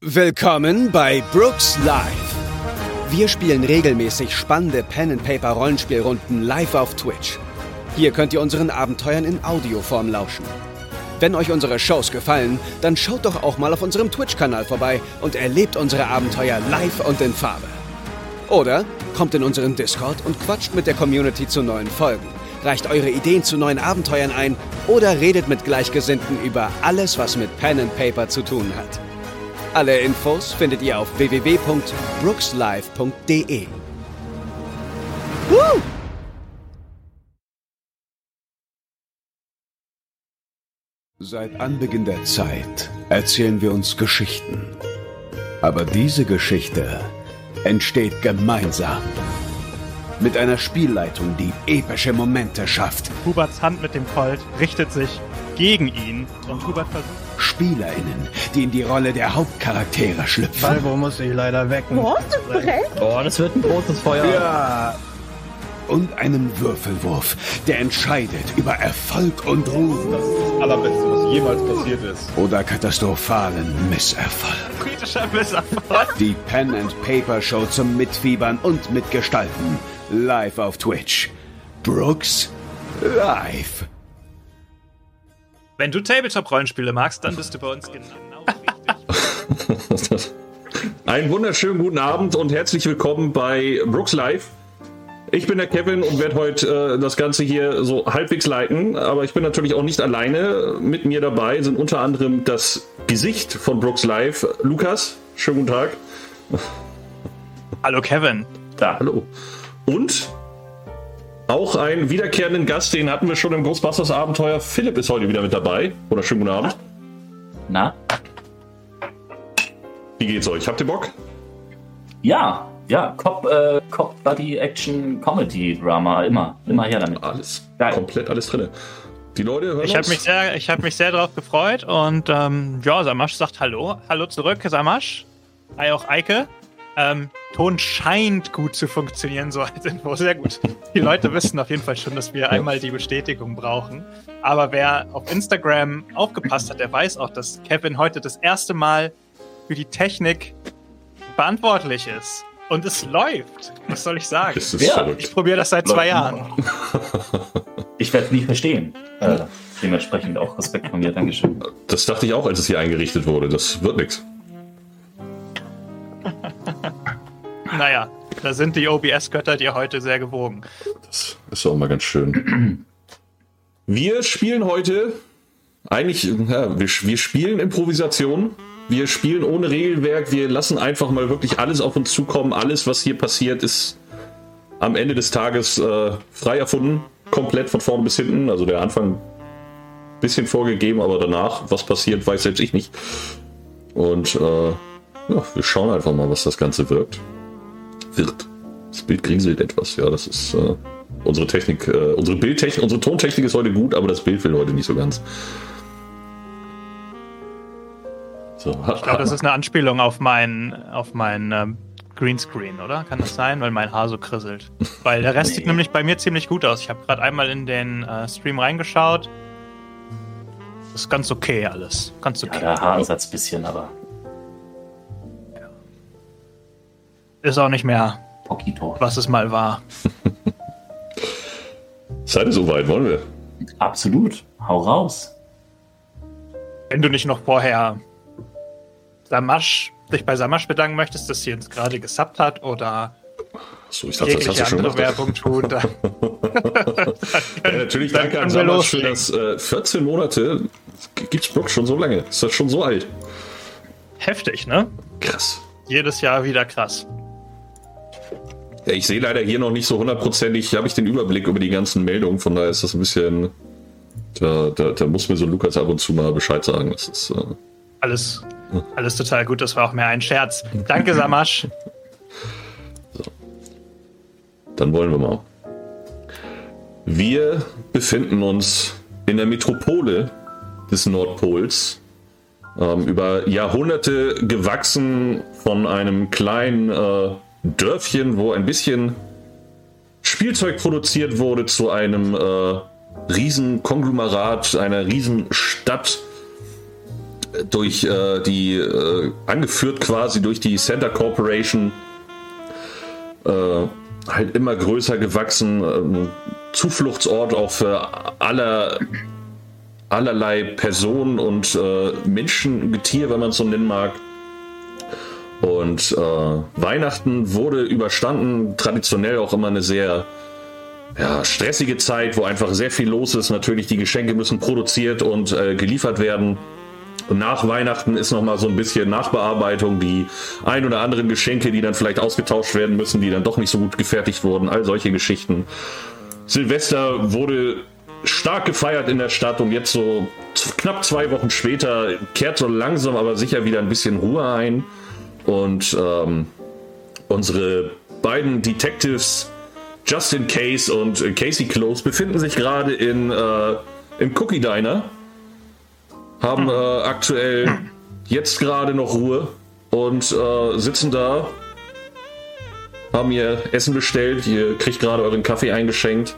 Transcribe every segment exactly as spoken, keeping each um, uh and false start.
Willkommen bei Brooks Live. Wir spielen regelmäßig spannende Pen-and-Paper-Rollenspielrunden live auf Twitch. Hier könnt ihr unseren Abenteuern in Audioform lauschen. Wenn euch unsere Shows gefallen, dann schaut doch auch mal auf unserem Twitch-Kanal vorbei und erlebt unsere Abenteuer live und in Farbe. Oder kommt in unseren Discord und quatscht mit der Community zu neuen Folgen, reicht eure Ideen zu neuen Abenteuern ein oder redet mit Gleichgesinnten über alles, was mit Pen and Paper zu tun hat. Alle Infos findet ihr auf w w w punkt brookslive punkt d e. Woo! Seit Anbeginn der Zeit erzählen wir uns Geschichten. Aber diese Geschichte entsteht gemeinsam. Mit einer Spielleitung, die epische Momente schafft. Huberts Hand mit dem Colt richtet sich gegen ihn und Hubert versucht... SpielerInnen, die in die Rolle der Hauptcharaktere schlüpfen. Balbo muss ich leider wecken. Oh, das brennt. Oh, das wird ein großes Feuer. Ja. Und einem Würfelwurf, der entscheidet über Erfolg und Ruhm. Das ist das Allerbeste, was jemals passiert ist. Oder katastrophalen Misserfolg. Kritischer Misserfolg. Die Pen and Paper Show zum Mitfiebern und Mitgestalten. Live auf Twitch. Brooks Live. Wenn du Tabletop-Rollenspiele magst, dann bist du bei uns genau richtig. Einen wunderschönen guten Abend und herzlich willkommen bei Brooks Live. Ich bin der Kevin und werde heute äh, das Ganze hier so halbwegs leiten, aber ich bin natürlich auch nicht alleine. Mit mir dabei sind unter anderem das Gesicht von Brooks Live, Lukas. Schönen guten Tag. Hallo Kevin. Da, hallo. Und auch einen wiederkehrenden Gast, den hatten wir schon im Ghostbusters Abenteuer. Philipp ist heute wieder mit dabei. Oder schönen guten Abend. Na? Wie geht's euch? Habt ihr Bock? Ja, ja, Cop, äh, Cop Buddy Action Comedy Drama, immer, immer her damit. Alles, Geil. Komplett alles drin. Die Leute hören Ich habe uns. mich sehr, ich habe mich sehr darauf gefreut und ähm, ja, Samasch sagt Hallo, Hallo zurück, Samasch. Hi auch Eike. Ähm, Ton scheint gut zu funktionieren, so als Info. Sehr gut. Die Leute wissen auf jeden Fall schon, dass wir einmal die Bestätigung brauchen. Aber wer auf Instagram aufgepasst hat, der weiß auch, dass Kevin heute das erste Mal für die Technik verantwortlich ist. Und es läuft. Was soll ich sagen? Das ist Ja, verrückt. Ich probiere das seit zwei Jahren. Ich werde es nie verstehen. Äh, dementsprechend auch Respekt von mir, Dankeschön. Das dachte ich auch, als es hier eingerichtet wurde. Das wird nichts. Naja, da sind die O B S-Götter dir heute sehr gewogen. Das ist auch mal ganz schön. Wir spielen heute eigentlich, ja, wir, wir spielen Improvisation. Wir spielen ohne Regelwerk. Wir lassen einfach mal wirklich alles auf uns zukommen. Alles, was hier passiert, ist am Ende des Tages äh, frei erfunden. Komplett von vorne bis hinten. Also der Anfang ein bisschen vorgegeben, aber danach, was passiert, weiß selbst ich nicht. Und äh, ja, wir schauen einfach mal, was das Ganze wirkt. Wird. Das Bild grieselt etwas. Ja, das ist äh, unsere Technik. Äh, unsere Bildtechnik, unsere Tontechnik ist heute gut, aber das Bild will heute nicht so ganz. So, Ich glaube, das ist eine Anspielung auf mein, auf mein ähm, Greenscreen, oder? Kann das sein? Weil mein Haar so krisselt. Weil der Rest Nee. sieht nämlich bei mir ziemlich gut aus. Ich habe gerade einmal in den äh, Stream reingeschaut. Das ist ganz okay alles. Ganz Ja, okay. der Haaransatz bisschen, aber Ist auch nicht mehr, Poquito. was es mal war. Seid ihr soweit, wollen wir? Absolut. Hau raus. Wenn du nicht noch vorher Samasch, dich bei Samasch bedanken möchtest, dass sie uns gerade gesubbt hat oder So, ich dachte, das hast jegliche du schon andere gemacht. Werbung tun, dann, Ja, natürlich, dann danke an können wir Samasch für loslegen. das äh, vierzehn Monate. Gibt's Brooks schon so lange? Ist das schon so alt? Heftig, ne? Krass. Jedes Jahr wieder krass. Ja, ich sehe leider hier noch nicht so hundertprozentig, habe ich den Überblick über die ganzen Meldungen, von daher ist das ein bisschen, da, da, da muss mir so Lukas ab und zu mal Bescheid sagen. Das ist, äh, Alles, alles total gut, das war auch mehr ein Scherz. Danke, Samasch. dann wollen wir mal. Wir befinden uns in der Metropole des Nordpols, ähm, über Jahrhunderte gewachsen von einem kleinen äh, Dörfchen, wo ein bisschen Spielzeug produziert wurde, zu einem äh, riesen Konglomerat, einer riesen Stadt, durch äh, die, äh, angeführt quasi durch die Center Corporation, äh, halt immer größer gewachsen, äh, Zufluchtsort auch für aller, allerlei Personen und äh, Menschengetier, wenn man es so nennen mag. Und äh, Weihnachten wurde überstanden, traditionell auch immer eine sehr ja, stressige Zeit, wo einfach sehr viel los ist. Natürlich, die Geschenke müssen produziert und äh, geliefert werden. Und nach Weihnachten ist nochmal so ein bisschen Nachbearbeitung, die ein oder anderen Geschenke, die dann vielleicht ausgetauscht werden müssen, die dann doch nicht so gut gefertigt wurden, all solche Geschichten. Silvester wurde stark gefeiert in der Stadt und jetzt so knapp zwei Wochen später kehrt so langsam aber sicher wieder ein bisschen Ruhe ein. Und ähm, unsere beiden Detectives Justin Case und äh, Casey Close befinden sich gerade in äh, im Cookie Diner, haben äh, aktuell jetzt gerade noch Ruhe und äh, sitzen da, haben ihr Essen bestellt, ihr kriegt gerade euren Kaffee eingeschenkt.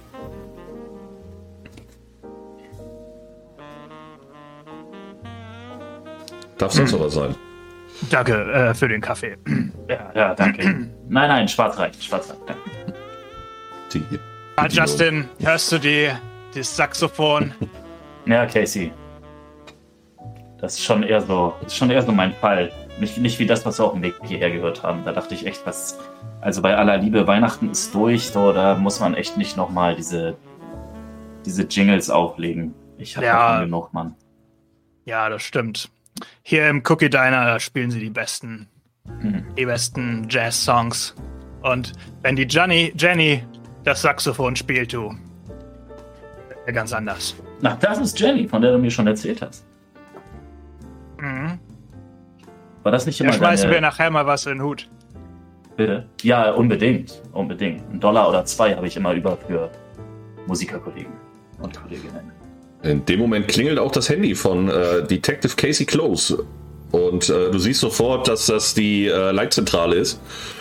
Darf sonst noch was sein? Danke äh, für den Kaffee. Ja, ja, danke. Nein, nein, schwarz reicht, schwarz reicht, danke. Die, Ah, Justin, hörst du die, das Saxophon? Ja, Casey. Das ist schon eher so, das ist schon eher so mein Fall. Nicht, nicht wie das, was wir auf dem Weg hierher gehört haben. Da dachte ich echt, was. Also bei aller Liebe, Weihnachten ist durch, so, da muss man echt nicht nochmal diese, diese Jingles auflegen. Ich habe Ja. davon genug, Mann. Ja, das stimmt. Hier im Cookie Diner da spielen sie die besten, Mhm. die besten Jazz-Songs. Und wenn die Jenny, Jenny das Saxophon spielt, du, äh, ganz anders. Ach, das ist Jenny, von der du mir schon erzählt hast. Mhm. War das nicht Da immer schmeißen wir deine... nachher mal was in den Hut. Bitte? Ja, unbedingt, unbedingt. Ein Dollar oder zwei habe ich immer über für Musikerkollegen und Kolleginnen. In dem Moment klingelt auch das Handy von äh, Detective Casey Close. Und äh, du siehst sofort, dass das die äh, Leitzentrale ist.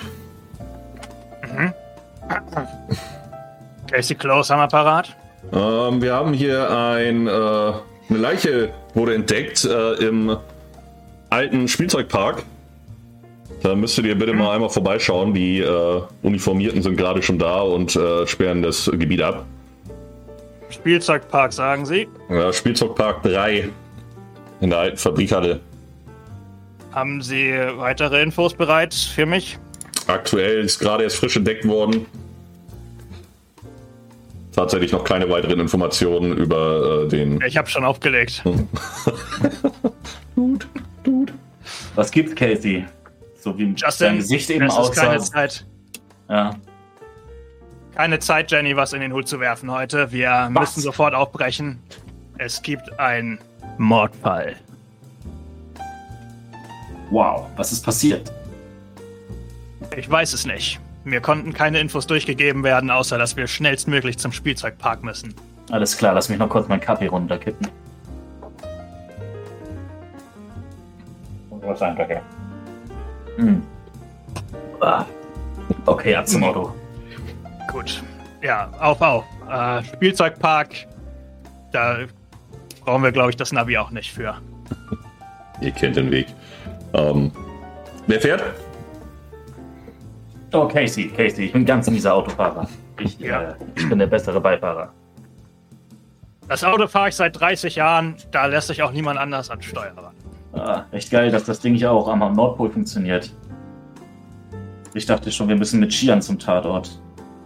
Casey Close am Apparat. Ähm, wir haben hier ein, äh, eine Leiche wurde entdeckt äh, im alten Spielzeugpark. Da müsstet ihr bitte mal einmal vorbeischauen. Die äh, Uniformierten sind gerade schon da und äh, sperren das Gebiet ab. Spielzeugpark, sagen sie. Ja, Spielzeugpark drei in der alten Fabrikhalle. Haben Sie weitere Infos bereit für mich? Aktuell ist gerade erst frisch entdeckt worden. Tatsächlich noch keine weiteren Informationen über äh, den... Ich habe schon aufgelegt. Dude, Dude. Was gibt's, Casey? So wie Justin, dein Gesicht eben es ist keine aussah. Zeit. Ja. Keine Zeit, Jenny, was in den Hut zu werfen heute. Wir Was? müssen sofort aufbrechen. Es gibt einen Mordfall. Wow, was ist passiert? Ich weiß es nicht. Mir konnten keine Infos durchgegeben werden, außer dass wir schnellstmöglich zum Spielzeugpark müssen. Alles klar, lass mich noch kurz meinen Kaffee runterkippen. Was ein Kaffee? Hm. Ah. Okay, ab zum Auto. Gut. Ja, auf, auf. Äh, Spielzeugpark. Da brauchen wir, glaube ich, das Navi auch nicht für. Ihr kennt den Weg. Ähm, wer fährt? Oh, Casey, Casey, ich bin ganz mieser Autofahrer. Ich, Ja. äh, ich bin der bessere Beifahrer. Das Auto fahre ich seit dreißig Jahren. Da lässt sich auch niemand anders an Steuer ran. Ah, echt geil, dass das Ding hier auch am Nordpol funktioniert. Ich dachte schon, wir müssen mit Skiern zum Tatort.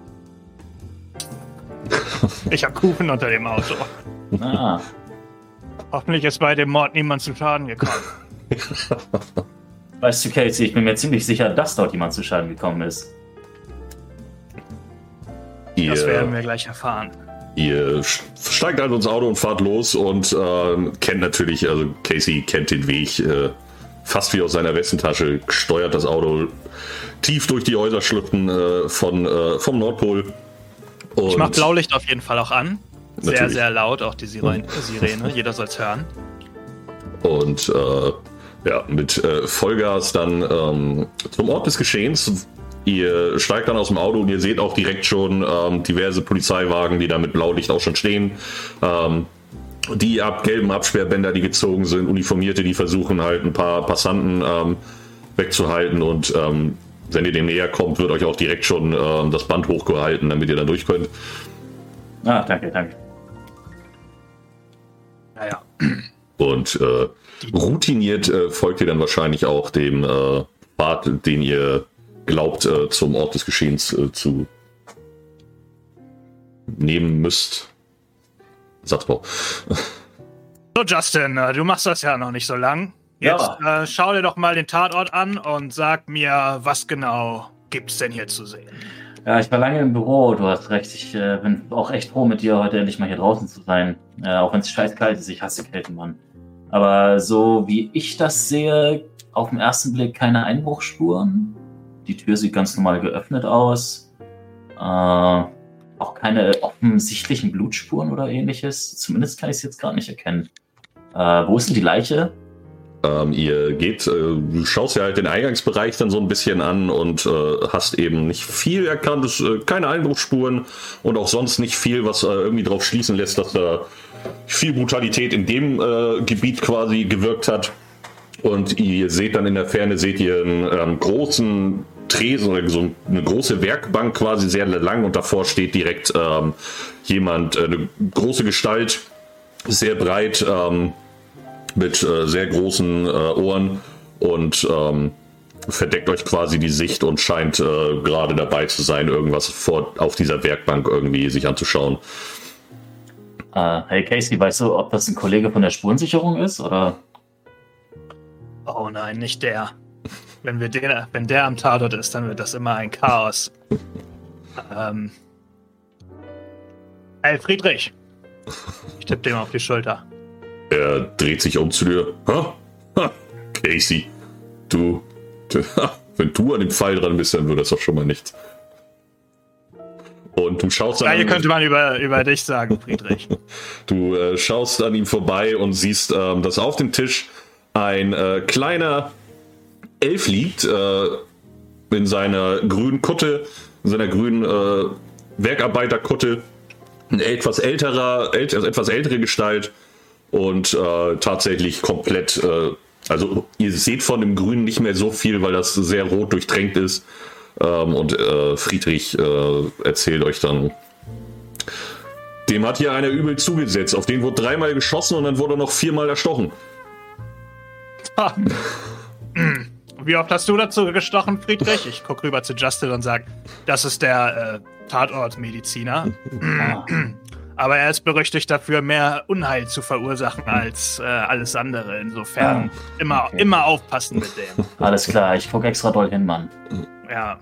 Ich habe Kuchen unter dem Auto. Ah, Hoffentlich ist bei dem Mord niemand zu Schaden gekommen. weißt du, Casey, ich bin mir ziemlich sicher, dass dort jemand zu Schaden gekommen ist. Ihr, Das werden wir gleich erfahren. ihr steigt also ins Auto und fahrt los und äh, kennt natürlich, also Casey kennt den Weg äh, fast wie aus seiner Westentasche, steuert das Auto tief durch die Häuserschluchten äh, von, äh, vom Nordpol. Und Ich mach Blaulicht auf jeden Fall auch an. Sehr, Natürlich. sehr laut, auch die Sirene. Sirene. Jeder soll's hören. Und äh, ja, mit äh, Vollgas dann ähm, zum Ort des Geschehens. Ihr steigt dann aus dem Auto und ihr seht auch direkt schon ähm, diverse Polizeiwagen, die da mit Blaulicht auch schon stehen. Ähm, die ab gelben Absperrbänder, die gezogen sind, Uniformierte, die versuchen halt ein paar Passanten ähm, wegzuhalten und ähm, wenn ihr dem näher kommt, wird euch auch direkt schon ähm, das Band hochgehalten, damit ihr dann durch könnt. Ah, danke, danke. Naja. Und äh, routiniert äh, folgt ihr dann wahrscheinlich auch dem äh, Pfad, den ihr glaubt, äh, zum Ort des Geschehens äh, zu nehmen müsst. Satzbau. So, Justin, äh, du machst das ja noch nicht so lang. Jetzt Ja. äh, schau dir doch mal den Tatort an und sag mir, was genau gibt's denn hier zu sehen? Ja, ich war lange im Büro, du hast recht. Ich äh, bin auch echt froh, mit dir heute endlich mal hier draußen zu sein. Äh, auch wenn es scheißkalt ist, ich hasse Kälte, Mann. Aber so wie ich das sehe, auf den ersten Blick keine Einbruchsspuren. Die Tür sieht ganz normal geöffnet aus. Äh, auch keine offensichtlichen Blutspuren oder ähnliches. Zumindest kann ich es jetzt gerade nicht erkennen. Äh, wo ist denn die Leiche? Ähm, ihr geht, äh, du schaust ja halt den Eingangsbereich dann so ein bisschen an und äh, hast eben nicht viel erkannt, es, äh, keine Einbruchsspuren und auch sonst nicht viel, was äh, irgendwie darauf schließen lässt, dass da viel Brutalität in dem äh, Gebiet quasi gewirkt hat. Und ihr seht dann in der Ferne, seht ihr einen ähm, großen Tresen oder so eine große Werkbank quasi sehr lang und davor steht direkt ähm, jemand, äh, eine große Gestalt, sehr breit, ähm, mit äh, sehr großen äh, Ohren und ähm, verdeckt euch quasi die Sicht und scheint äh, gerade dabei zu sein, irgendwas vor, auf dieser Werkbank irgendwie sich anzuschauen. Äh, hey Casey, weißt du, ob das ein Kollege von der Spurensicherung ist? Oder? Oh nein, nicht der. Wenn, wir den, wenn der am Tatort ist, dann wird das immer ein Chaos. ähm. Hey, Friedrich. Ich tippe dem auf die Schulter. Er dreht sich um zu dir. Ha? Ha? Casey, du, du wenn du an dem Pfeil dran bist, dann wird das doch schon mal nichts. Und du schaust Ja, an hier könnte man über, über dich sagen, Friedrich. Du äh, schaust an ihm vorbei und siehst, ähm, dass auf dem Tisch ein äh, kleiner Elf liegt, äh, in seiner grünen Kutte, in seiner grünen äh, Werkarbeiterkutte. Ein etwas älterer, ält, also etwas ältere Gestalt und äh, tatsächlich komplett, äh, also ihr seht von dem Grünen nicht mehr so viel, weil das sehr rot durchtränkt ist. Ähm, und äh, Friedrich äh, erzählt euch dann, dem hat hier einer übel zugesetzt. Auf den wurde dreimal geschossen und dann wurde er noch viermal erstochen. Ha. Wie oft hast du dazu gestochen, Friedrich? Ich guck rüber zu Justin und sag, das ist der äh, Tatortmediziner. Ah. Aber er ist berüchtigt dafür, mehr Unheil zu verursachen als äh, alles andere. Insofern Ah, immer, okay. immer aufpassen mit dem. Alles klar, ich gucke extra doll hin, Mann. Ja.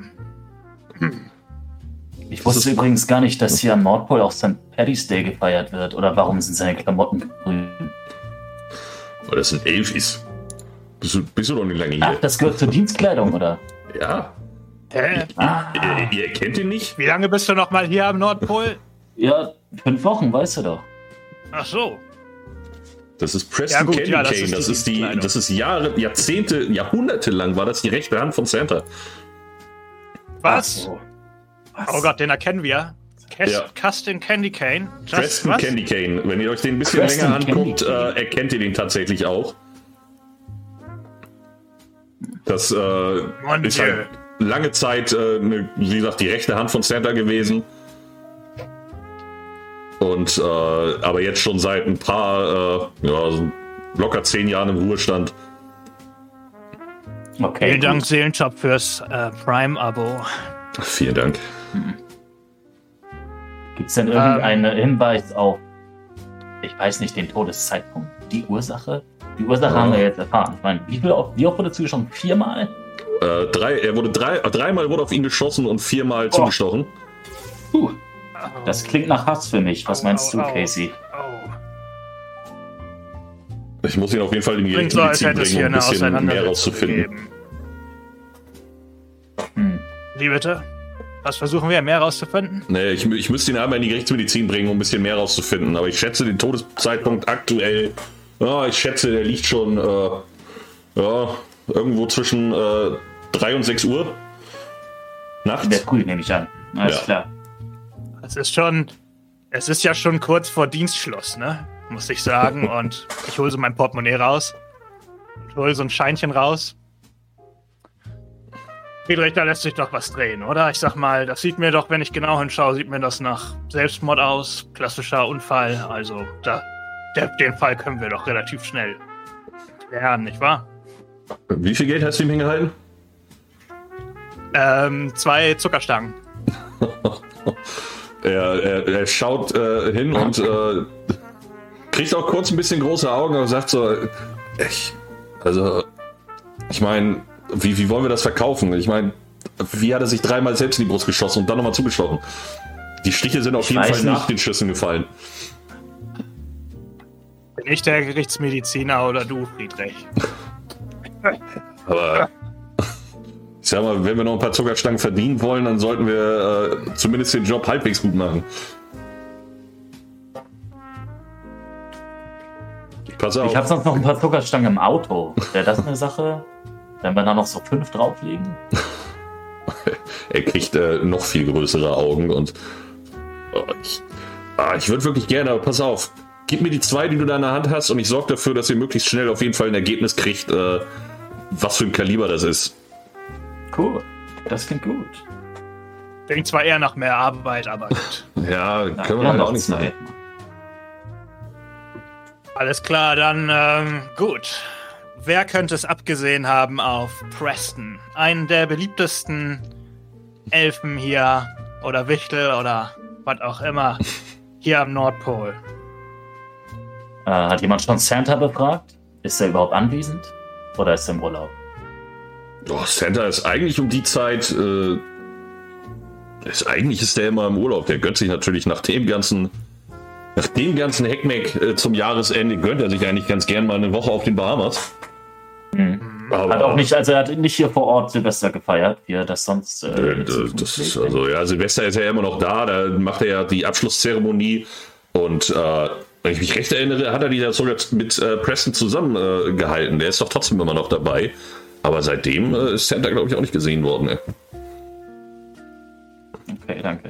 Ich wusste übrigens gar nicht, dass hier am Nordpol auch Sankt Paddy's Day gefeiert wird. Oder warum sind seine Klamotten grün? Weil das ein Elf ist. Bist du, bist du doch nicht lange Ach, hier? das gehört zur Dienstkleidung, oder? Ja. Hä? Ah, Ihr, ihr kennt ihn nicht? Wie lange bist du noch mal hier am Nordpol? ja, fünf Wochen, weißt du doch. Ach so. Das ist Preston Ja, gut, Candy ja, das Cane. ist die Das ist die, Dienstkleidung. das ist Jahre, Jahrzehnte, Jahrhunderte lang war das die rechte Hand von Santa. Was? Ach so. Oh Gott, den erkennen wir. Cas Ja. Custom Candy Cane. Just, Preston was? Candy Cane. Wenn ihr euch den ein bisschen Preston länger anguckt, Candy Cane. äh, erkennt ihr den tatsächlich auch. Das äh, Mon ist Dieu. halt lange Zeit, äh, eine, wie gesagt, die rechte Hand von Santa gewesen. Und äh, aber jetzt schon seit ein paar, äh, ja, so locker zehn Jahren im Ruhestand. Okay. Vielen Dank, gut. Seelentop, fürs äh, Prime-Abo. Vielen Dank. Gibt's denn irgendeinen Hinweis auf, ich weiß nicht, den Todeszeitpunkt? Die Ursache? Die Ursache Ja. haben wir jetzt erfahren. Ich meine, wie, viel, wie oft wurde zugeschossen? Viermal? Äh, drei, er wurde drei, dreimal wurde auf ihn geschossen und viermal zugestochen. Puh, das klingt nach Hass für mich. Was Au, meinst au, du, au. Casey? Oh. Ich muss ihn auf jeden Fall in die Klingt so, als Gerichtsmedizin hätte es bringen, hier um ein eine bisschen mehr Auseinandersetzung rauszufinden. gegeben. Hm. Wie bitte? Was versuchen wir, mehr rauszufinden? Nee, ich, ich müsste ihn einmal in die Gerichtsmedizin bringen, um ein bisschen mehr rauszufinden. Aber ich schätze den Todeszeitpunkt aktuell, ja, ich schätze, der liegt schon äh, ja, irgendwo zwischen äh, drei und sechs Uhr In der nachts. Früh nehme ich an. Alles Ja. klar. Es ist schon. Es ist ja schon kurz vor Dienstschluss, ne? muss ich sagen. Und ich hole so mein Portemonnaie raus und hole so ein Scheinchen raus. Friedrich, da lässt sich doch was drehen, oder? Ich sag mal, das sieht mir doch, wenn ich genau hinschaue, sieht mir das nach Selbstmord aus. Klassischer Unfall. Also, da, der, den Fall können wir doch relativ schnell klären, nicht wahr? Wie viel Geld hast du ihm hingehalten? Ähm, zwei Zuckerstangen. er, er, er schaut äh, hin und äh, kriegt auch kurz ein bisschen große Augen und sagt so, ich, also, ich meine, wie, wie wollen wir das verkaufen? Ich meine, wie hat er sich dreimal selbst in die Brust geschossen und dann nochmal zugestochen? Die Stiche sind auf Ich jeden weiß Fall nicht. nach den Schüssen gefallen. Bin ich der Gerichtsmediziner oder du, Friedrich? Aber ich sag mal, wenn wir noch ein paar Zuckerstangen verdienen wollen, dann sollten wir äh, zumindest den Job halbwegs gut machen. Pass auf. Ich habe sonst noch ein paar Zuckerstangen im Auto. Wäre das eine Sache? Wenn wir da noch so fünf drauflegen? Er kriegt äh, noch viel größere Augen und oh, ich, ah, ich würde wirklich gerne, aber pass auf, gib mir die zwei, die du da in der Hand hast und ich sorge dafür, dass ihr möglichst schnell auf jeden Fall ein Ergebnis kriegt, äh, was für ein Kaliber das ist. Cool, das klingt gut. Klingt zwar eher nach mehr Arbeit, aber gut. Ja, Na, können wir ja, halt noch auch nichts machen. Zeit. Alles klar, dann ähm, gut. Wer könnte es abgesehen haben auf Preston? Einen der beliebtesten Elfen hier oder Wichtel oder was auch immer hier am Nordpol. Äh, hat jemand schon Santa befragt? Ist er überhaupt anwesend? Oder ist er im Urlaub? Oh, Santa ist eigentlich um die Zeit, äh, ist, eigentlich ist der immer im Urlaub. Der gönnt sich natürlich nach dem ganzen, nach dem ganzen Heckmeck äh, zum Jahresende, gönnt er sich eigentlich ganz gern mal eine Woche auf den Bahamas. Hm. Aber, Hat auch nicht, also er hat nicht hier vor Ort Silvester gefeiert, wie er das sonst. Äh, äh, jetzt so das ist, pflegt. also, ja, Silvester ist ja immer noch da, da macht er ja die Abschlusszeremonie und äh, wenn ich mich recht erinnere, hat er die ja sogar mit äh, Preston zusammengehalten. Äh, gehalten. Der ist doch trotzdem immer noch dabei. Aber seitdem äh, ist Santa, glaube ich, auch nicht gesehen worden. Ey. Okay, danke.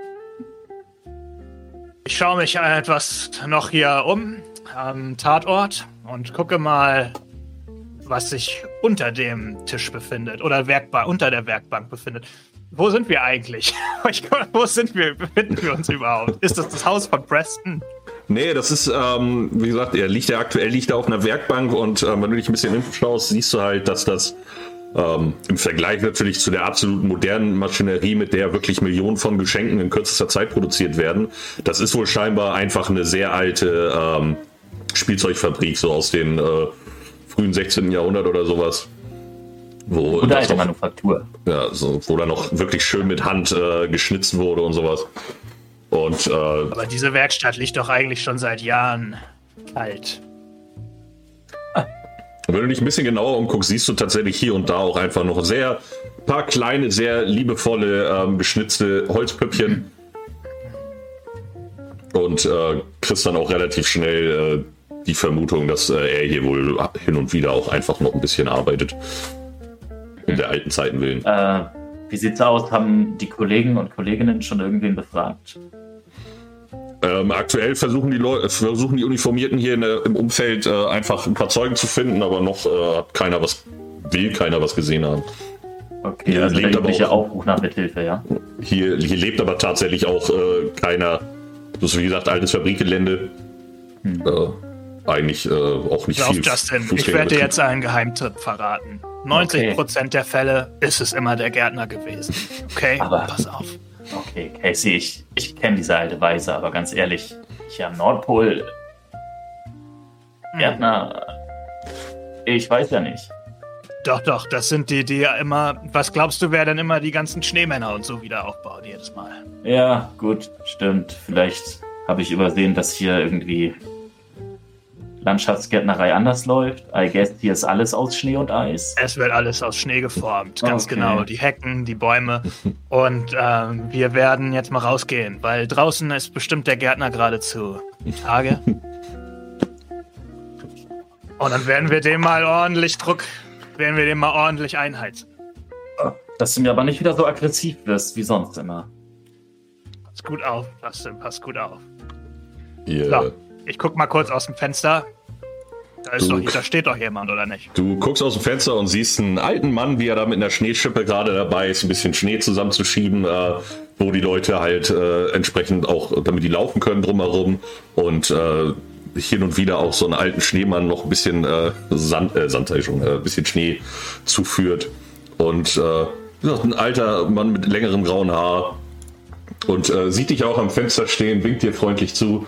Ich schaue mich etwas noch hier um am Tatort und gucke mal, was sich unter dem Tisch befindet oder Werkbank, unter der Werkbank befindet. Wo sind wir eigentlich? Ich, wo sind wir? Befinden wir uns überhaupt? Ist das das Haus von Preston? Nee, das ist, ähm, wie gesagt, er liegt ja aktuell liegt er auf einer Werkbank und ähm, wenn du dich ein bisschen hinschaust, siehst du halt, dass das ähm, im Vergleich natürlich zu der absoluten modernen Maschinerie, mit der wirklich Millionen von Geschenken in kürzester Zeit produziert werden, das ist wohl scheinbar einfach eine sehr alte ähm, Spielzeugfabrik, so aus den äh, frühen sechzehnten Jahrhundert oder sowas. Wo Gute das alte noch, Manufaktur. ja, so, wo da noch wirklich schön mit Hand äh, geschnitzt wurde und sowas. Und äh, Aber diese Werkstatt liegt doch eigentlich schon seit Jahren kalt. wenn du dich ein bisschen genauer umguckst, siehst du tatsächlich hier und da auch einfach noch sehr paar kleine, sehr liebevolle ähm, geschnitzte Holzpüppchen. Und äh, kriegst dann auch relativ schnell äh, die Vermutung, dass äh, er hier wohl hin und wieder auch einfach noch ein bisschen arbeitet. In der alten Zeiten willen. Äh, wie sieht's aus? Haben die Kollegen und Kolleginnen schon irgendwen befragt? Ähm, aktuell versuchen die Leute, versuchen die Uniformierten hier in der, im Umfeld äh, einfach ein paar Zeugen zu finden, aber noch äh, hat keiner was, will keiner was gesehen haben. Okay, Hier also der lebt aber übliche auch- Aufruf nach Mithilfe, ja? Hier, hier lebt aber tatsächlich auch äh, keiner, das ist wie gesagt altes Fabrikgelände. Hm. Äh, eigentlich äh, auch nicht Lauf, viel. Justin, ich Fußgängerbetrieb. werde dir jetzt einen Geheimtipp verraten. neunzig Prozent der Fälle ist es immer der Gärtner gewesen. Okay, Aber- pass auf. Okay, Casey, ich, ich kenne diese alte Weise, aber ganz ehrlich, hier am Nordpol, Gärtner, ich weiß ja nicht. Doch, doch, das sind die, die ja immer. Was glaubst du, wer denn immer die ganzen Schneemänner und so wieder aufbaut jedes Mal? Ja, gut, stimmt. Vielleicht habe ich übersehen, dass hier irgendwie Landschaftsgärtnerei anders läuft. I guess hier ist alles aus Schnee und Eis. Es wird alles aus Schnee geformt, ganz Okay. genau. Die Hecken, die Bäume. Und ähm, wir werden jetzt mal rausgehen, weil draußen ist bestimmt der Gärtner geradezu Tage. Und dann werden wir dem mal ordentlich Druck, werden wir dem mal ordentlich einheizen. Dass du mir aber nicht wieder so aggressiv wirst wie sonst immer. Pass gut auf, Justin, pass gut auf. Ihr Ja. ich guck mal kurz aus dem Fenster. Da, ist Du- doch, da steht doch jemand, oder nicht? Du guckst aus dem Fenster und siehst einen alten Mann, wie er da mit einer Schneeschippe gerade dabei ist, ein bisschen Schnee zusammenzuschieben, äh, wo die Leute halt äh, entsprechend auch, damit die laufen können drumherum und äh, hin und wieder auch so einen alten Schneemann noch ein bisschen äh, Sand, äh, Sand sag ich schon, äh, ein bisschen Schnee zuführt. Und äh, wie gesagt, ein alter Mann mit längerem grauen Haar und äh, sieht dich auch am Fenster stehen, winkt dir freundlich zu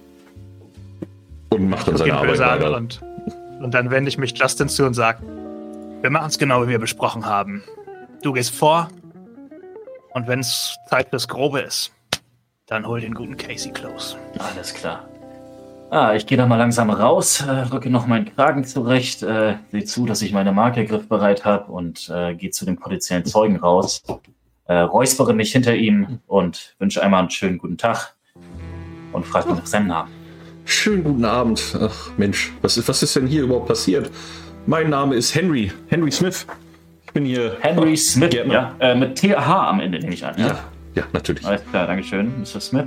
und macht dann Guck seine ihn Arbeit böse an weiter. und, und dann wende ich mich Justin zu und sage, wir machen es genau, wie wir besprochen haben. Du gehst vor und wenn es Zeit fürs Grobe ist, dann hol den guten Casey close. Alles klar. Ah, ich gehe da mal langsam raus, äh, rücke noch meinen Kragen zurecht, äh, sehe zu, dass ich meine Marke griffbereit habe und äh, gehe zu dem potenziellen Zeugen raus, äh, räuspere mich hinter ihm und wünsche einmal einen schönen guten Tag und frage ihn nach seinem Namen. Schönen guten Abend. Ach Mensch, was ist, was ist denn hier überhaupt passiert? Mein Name ist Henry, Henry Smith. Ich bin hier... Henry Smith, Gärtner. ja, äh, mit T H am Ende nehme ich an. Ja, Ja, ja, natürlich. Alles klar, Dankeschön, Mister Smith.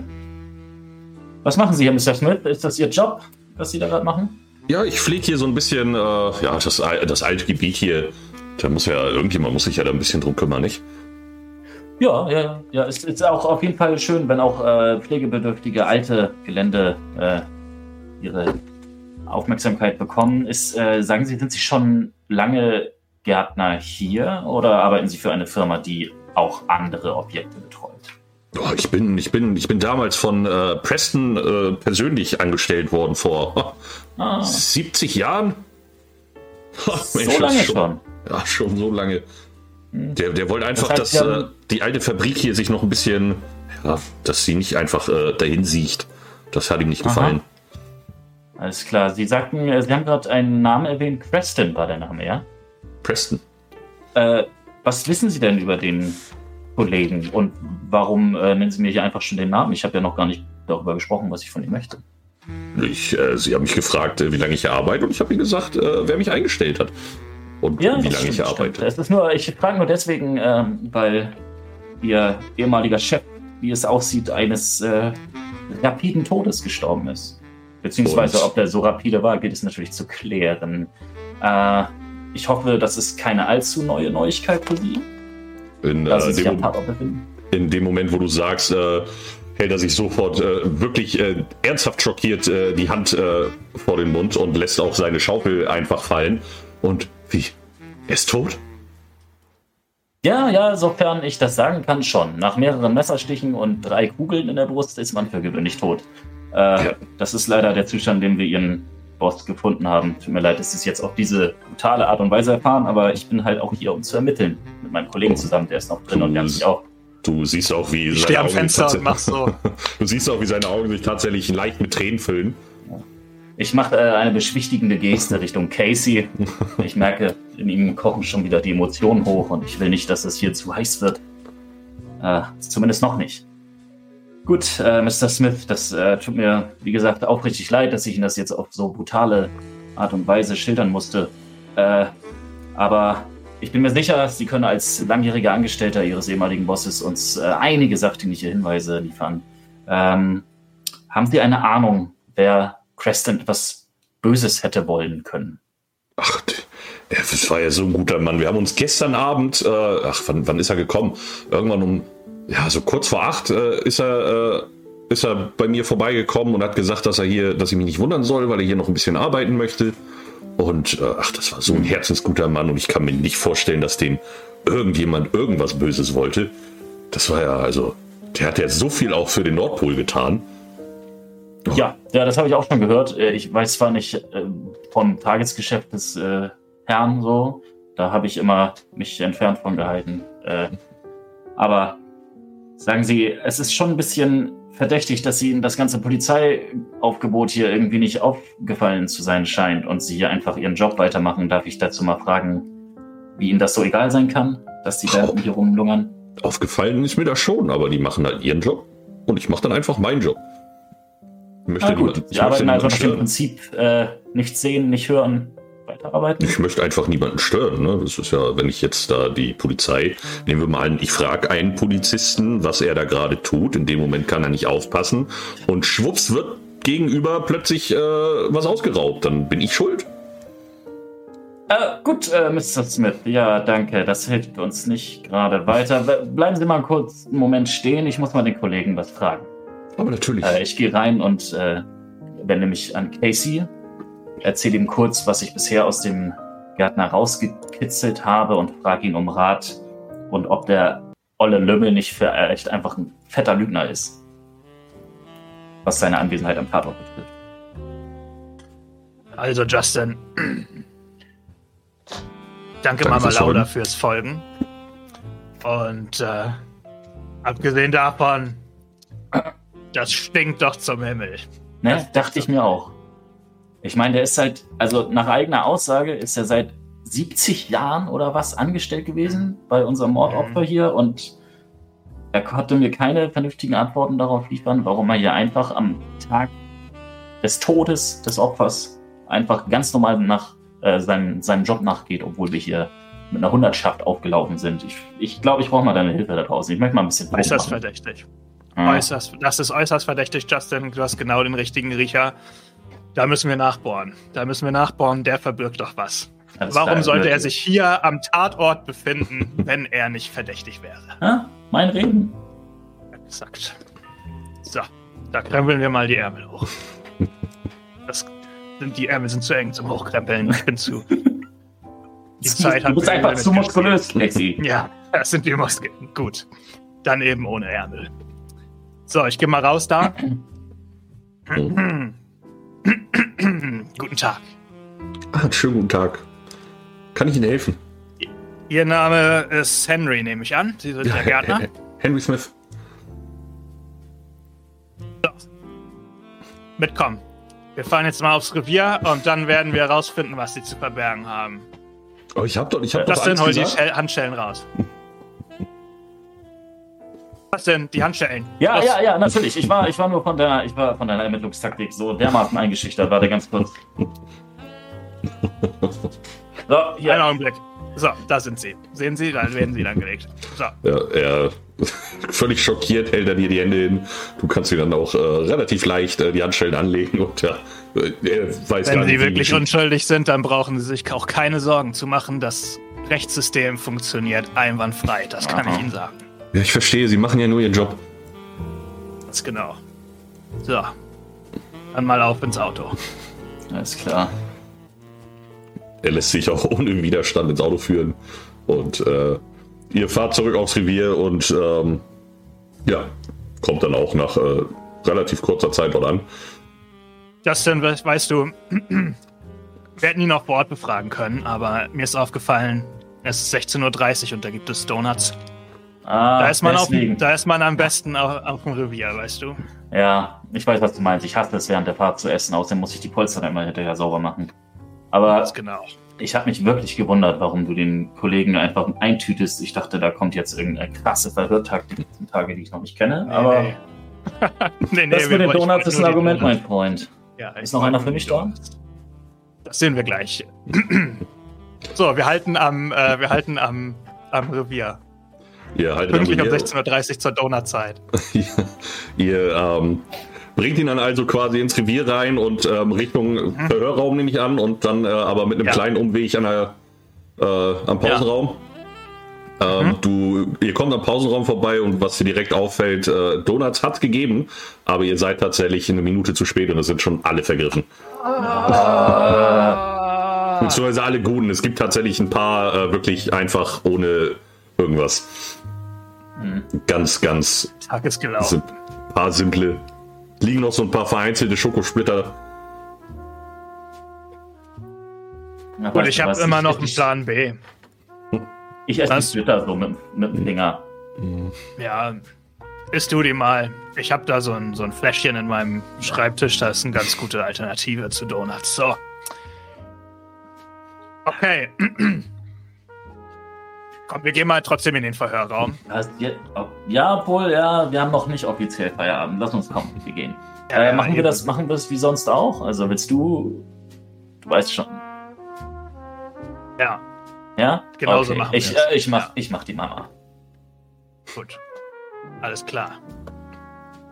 Was machen Sie hier, Mister Smith? Ist das Ihr Job, was Sie da gerade machen? Ja, ich pflege hier so ein bisschen, äh, ja, das, al- das alte Gebiet hier. Da muss ja, irgendjemand muss sich ja da ein bisschen drum kümmern, nicht? Ja, ja, ja. Ja, es ist auch auf jeden Fall schön, wenn auch äh, pflegebedürftige alte Gelände äh, ihre Aufmerksamkeit bekommen. Ist, äh, sagen Sie, sind Sie schon lange Gärtner hier oder arbeiten Sie für eine Firma, die auch andere Objekte betreut? Oh, ich bin, ich bin, ich bin damals von äh, Preston äh, persönlich angestellt worden vor oh, Ah, siebzig Jahren. Ha, so Mensch, das lange ist schon. Ja, schon so lange. Der, der wollte einfach, Das heißt, dass Sie äh, haben- die alte Fabrik hier sich noch ein bisschen, ja, dass sie nicht einfach äh, dahin sieht. Das hat ihm nicht Aha. gefallen. Alles klar. Sie sagten, äh, Sie haben gerade einen Namen erwähnt. Preston war der Name, ja? Preston. Äh, was wissen Sie denn über den Kollegen und warum äh, nennen Sie mir hier einfach schon den Namen? Ich habe ja noch gar nicht darüber gesprochen, was ich von ihm möchte. Ich, äh, sie haben mich gefragt, äh, wie lange ich hier arbeite, und ich habe ihnen gesagt, äh, wer mich eingestellt hat. Und Ja, wie das lange ich stimmt, hier stimmt. arbeite. Es ist nur, ich frage nur deswegen, ähm, weil Ihr ehemaliger Chef, wie es aussieht, eines äh, rapiden Todes gestorben ist. Beziehungsweise, Und? ob der so rapide war, gilt es natürlich zu klären. Äh, ich hoffe, das ist keine allzu neue Neuigkeit für Sie, In, da äh, Sie sich am dem, Tatort befinden. in dem Moment, wo du sagst, äh, hält er sich sofort äh, wirklich äh, ernsthaft schockiert äh, die Hand äh, vor den Mund und lässt auch seine Schaufel einfach fallen. Und wie? Er ist tot? Ja, ja, sofern ich das sagen kann, schon. Nach mehreren Messerstichen und drei Kugeln in der Brust ist man für gewöhnlich tot. Äh, Ja. Das ist leider der Zustand, den wir Ihren Boss gefunden haben. Tut mir leid, dass Sie es jetzt auf diese brutale Art und Weise erfahren, aber ich bin halt auch hier, um zu ermitteln. Mit meinem Kollegen zusammen, der ist noch drin und der hat sich auch. Du siehst auch, wie Ich stehe am Augen Fenster tats- und mach so. Du siehst auch, wie seine Augen sich tatsächlich leicht mit Tränen füllen. Ich mache äh, eine beschwichtigende Geste Richtung Casey. Ich merke, in ihm kochen schon wieder die Emotionen hoch und ich will nicht, dass es hier zu heiß wird. Äh, zumindest noch nicht. Gut, äh, Mister Smith, das äh, tut mir, wie gesagt, aufrichtig leid, dass ich Ihnen das jetzt auf so brutale Art und Weise schildern musste. Äh, aber ich bin mir sicher, Sie können als langjähriger Angestellter Ihres ehemaligen Bosses uns äh, einige sachdienliche Hinweise liefern. Ähm, haben Sie eine Ahnung, wer Preston etwas Böses hätte wollen können? Ach, ja, das war ja so ein guter Mann. Wir haben uns gestern Abend, äh, ach, wann, wann ist er gekommen? Irgendwann um, ja, so kurz vor acht äh, ist er, äh, ist er bei mir vorbeigekommen und hat gesagt, dass er hier, dass ich mich nicht wundern soll, weil er hier noch ein bisschen arbeiten möchte. Und äh, ach, das war so ein herzensguter Mann und ich kann mir nicht vorstellen, dass dem irgendjemand irgendwas Böses wollte. Das war ja, also, der hat ja so viel auch für den Nordpol getan. Ja, ja, das habe ich auch schon gehört. Äh, Ich weiß zwar nicht äh, vom Tagesgeschäft des äh, Herrn so, da habe ich immer mich entfernt von gehalten. Äh, aber sagen Sie, es ist schon ein bisschen verdächtig, dass Ihnen das ganze Polizeiaufgebot hier irgendwie nicht aufgefallen zu sein scheint und Sie hier einfach Ihren Job weitermachen. Darf ich dazu mal fragen, wie Ihnen das so egal sein kann, dass Sie da hier rumlungern? Aufgefallen ist mir das schon, aber die machen halt ihren Job und ich mache dann einfach meinen Job. Ich möchte Na gut, niemand- ich Sie arbeiten möchte also nach niemanden dem stören. Prinzip äh, nicht sehen, nicht hören, weiterarbeiten. Ich möchte einfach niemanden stören. Ne? Das ist ja, wenn ich jetzt da die Polizei, nehmen wir mal an, ich frage einen Polizisten, was er da gerade tut. In dem Moment kann er nicht aufpassen. Und schwupps wird gegenüber plötzlich äh, was ausgeraubt. Dann bin ich schuld. Äh, gut, äh, Mister Smith, ja, danke, das hilft uns nicht gerade weiter. Bleiben Sie mal kurz einen Moment stehen, ich muss mal den Kollegen was fragen. Aber natürlich. Äh, ich gehe rein und äh, wende mich an Casey, erzähle ihm kurz, was ich bisher aus dem Gärtner rausgekitzelt habe und frage ihn um Rat und ob der olle Lümmel nicht vielleicht einfach ein fetter Lügner ist, was seine Anwesenheit am Tatort betrifft. Also Justin, danke, danke Mama Lauda fürs Folgen. Und äh, abgesehen davon, das stinkt doch zum Himmel. Ne, das dachte ich mir auch. Ich meine, der ist seit, also nach eigener Aussage ist er seit siebzig Jahren oder was angestellt gewesen bei unserem Mordopfer hier und er konnte mir keine vernünftigen Antworten darauf liefern, warum er hier einfach am Tag des Todes des Opfers einfach ganz normal nach äh, seinem, seinem Job nachgeht, obwohl wir hier mit einer Hundertschaft aufgelaufen sind. Ich glaube, ich, glaub, ich brauche mal deine Hilfe da draußen. Ich möchte mal ein bisschen äußerst verdächtig. Ah. Äußerst, das ist äußerst verdächtig, Justin. Du hast genau den richtigen Riecher. Da müssen wir nachbohren. Da müssen wir nachbohren. Der verbirgt doch was. Alles Warum klar, sollte wirklich. er sich hier am Tatort befinden, wenn er nicht verdächtig wäre? Ha? Mein Reden? Exakt. So, da krempeln wir mal die Ärmel hoch. Das sind, die Ärmel sind zu eng zum Hochkrempeln. Ich bin zu... Die Zeit du bist einfach zu muskulös, Casey. Ja, das sind die Muskeln. Gut. Dann eben ohne Ärmel. So, ich gehe mal raus da. Guten Tag. Ah, schönen guten Tag. Kann ich Ihnen helfen? Ihr Name ist Henry, nehme ich an. Sie sind der Gärtner. Henry Smith. So. Mitkommen. Wir fahren jetzt mal aufs Revier und dann werden wir herausfinden, was sie zu verbergen haben. Oh, ich hab doch, ich hab Das doch sind alles hol die gesagt. Schell- Handschellen raus. Was denn? Die Handschellen? Ja, Los. ja, ja, natürlich. Ich war, ich war nur von der, ich war von deiner Ermittlungstaktik so dermaßen eingeschüchtert. Warte ganz kurz. So, hier. Einen Augenblick. So, da sind sie. Sehen Sie, da werden sie dann gelegt. So. Ja, er völlig schockiert hält er dir die Hände hin. Du kannst dir dann auch äh, relativ leicht äh, die Handschellen anlegen und ja, er weiß Wenn gar sie nicht, wirklich wie unschuldig sind, dann brauchen sie sich auch keine Sorgen zu machen. Das Rechtssystem funktioniert einwandfrei. Das kann Aha. ich Ihnen sagen. Ja, ich verstehe, sie machen ja nur ihren Job. Ganz genau. So. Dann mal auf ins Auto. Alles klar. Er lässt sich auch ohne Widerstand ins Auto führen. Und äh, ihr fahrt zurück aufs Revier und ähm, ja, kommt dann auch nach äh, relativ kurzer Zeit dort an. Justin, we- weißt du, wir hätten ihn auch vor Ort befragen können, aber mir ist aufgefallen, es ist sechzehn Uhr dreißig und da gibt es Donuts. Ah, Da ist man, auf, deswegen. da ist man am besten auf, auf dem Revier, weißt du? Ja, ich weiß, was du meinst. Ich hasse es, während der Fahrt zu essen. Außerdem muss ich die Polster dann immer hinterher sauber machen. Aber Ganz genau. ich habe mich wirklich gewundert, warum du den Kollegen einfach eintütest. Ich dachte, da kommt jetzt irgendeine krasse Verhörtaktik die letzten Tage, die ich noch nicht kenne. Nee, Aber nee. nee, nee, das wir mit den wollen- ich Donuts wollte ist ein nur die Argument, Donuts. mein Freund. Ja, Ist ich noch wollte einer nur für die mich da? Donuts. Das sehen wir gleich. So, wir halten am, äh, wir halten am, am Revier. Ihr haltet Pünktlich um am Revier. sechzehn Uhr dreißig zur Donutzeit. Ihr ähm, bringt ihn dann also quasi ins Revier rein und ähm, Richtung Verhörraum nehme ich an und dann äh, aber mit einem Ja. kleinen Umweg an der, äh, am Pausenraum. Ähm, Mhm. du, ihr kommt am Pausenraum vorbei und was dir direkt auffällt, äh, Donuts hat gegeben, aber ihr seid tatsächlich eine Minute zu spät und es sind schon alle vergriffen. Beziehungsweise alle guten. Es gibt tatsächlich ein paar äh, wirklich einfach ohne irgendwas. Ganz, ganz Tag ist gelaufen. sind ein paar simple. Liegen noch so ein paar vereinzelte Schokosplitter. Na, Gut, weißt ich du habe was, immer ich- noch einen ich- Plan B. Ich esse Was? die Splitter so mit, mit dem Finger. Ja, isst du die mal. Ich habe da so ein, so ein Fläschchen in meinem Schreibtisch. Das ist eine ganz gute Alternative zu Donuts. So. Okay. Komm, wir gehen mal trotzdem in den Verhörraum. Hast ihr- Ja, obwohl, ja, wir haben noch nicht offiziell Feierabend. Lass uns kommen, wir gehen. Ja, äh, ja, machen wir eben. das, machen wir das wie sonst auch? Also willst du, du weißt schon, Ja, ja? Genauso okay. machen wir ich, es. äh, ich mach, Ja. ich mach die Mama. gut. Alles klar.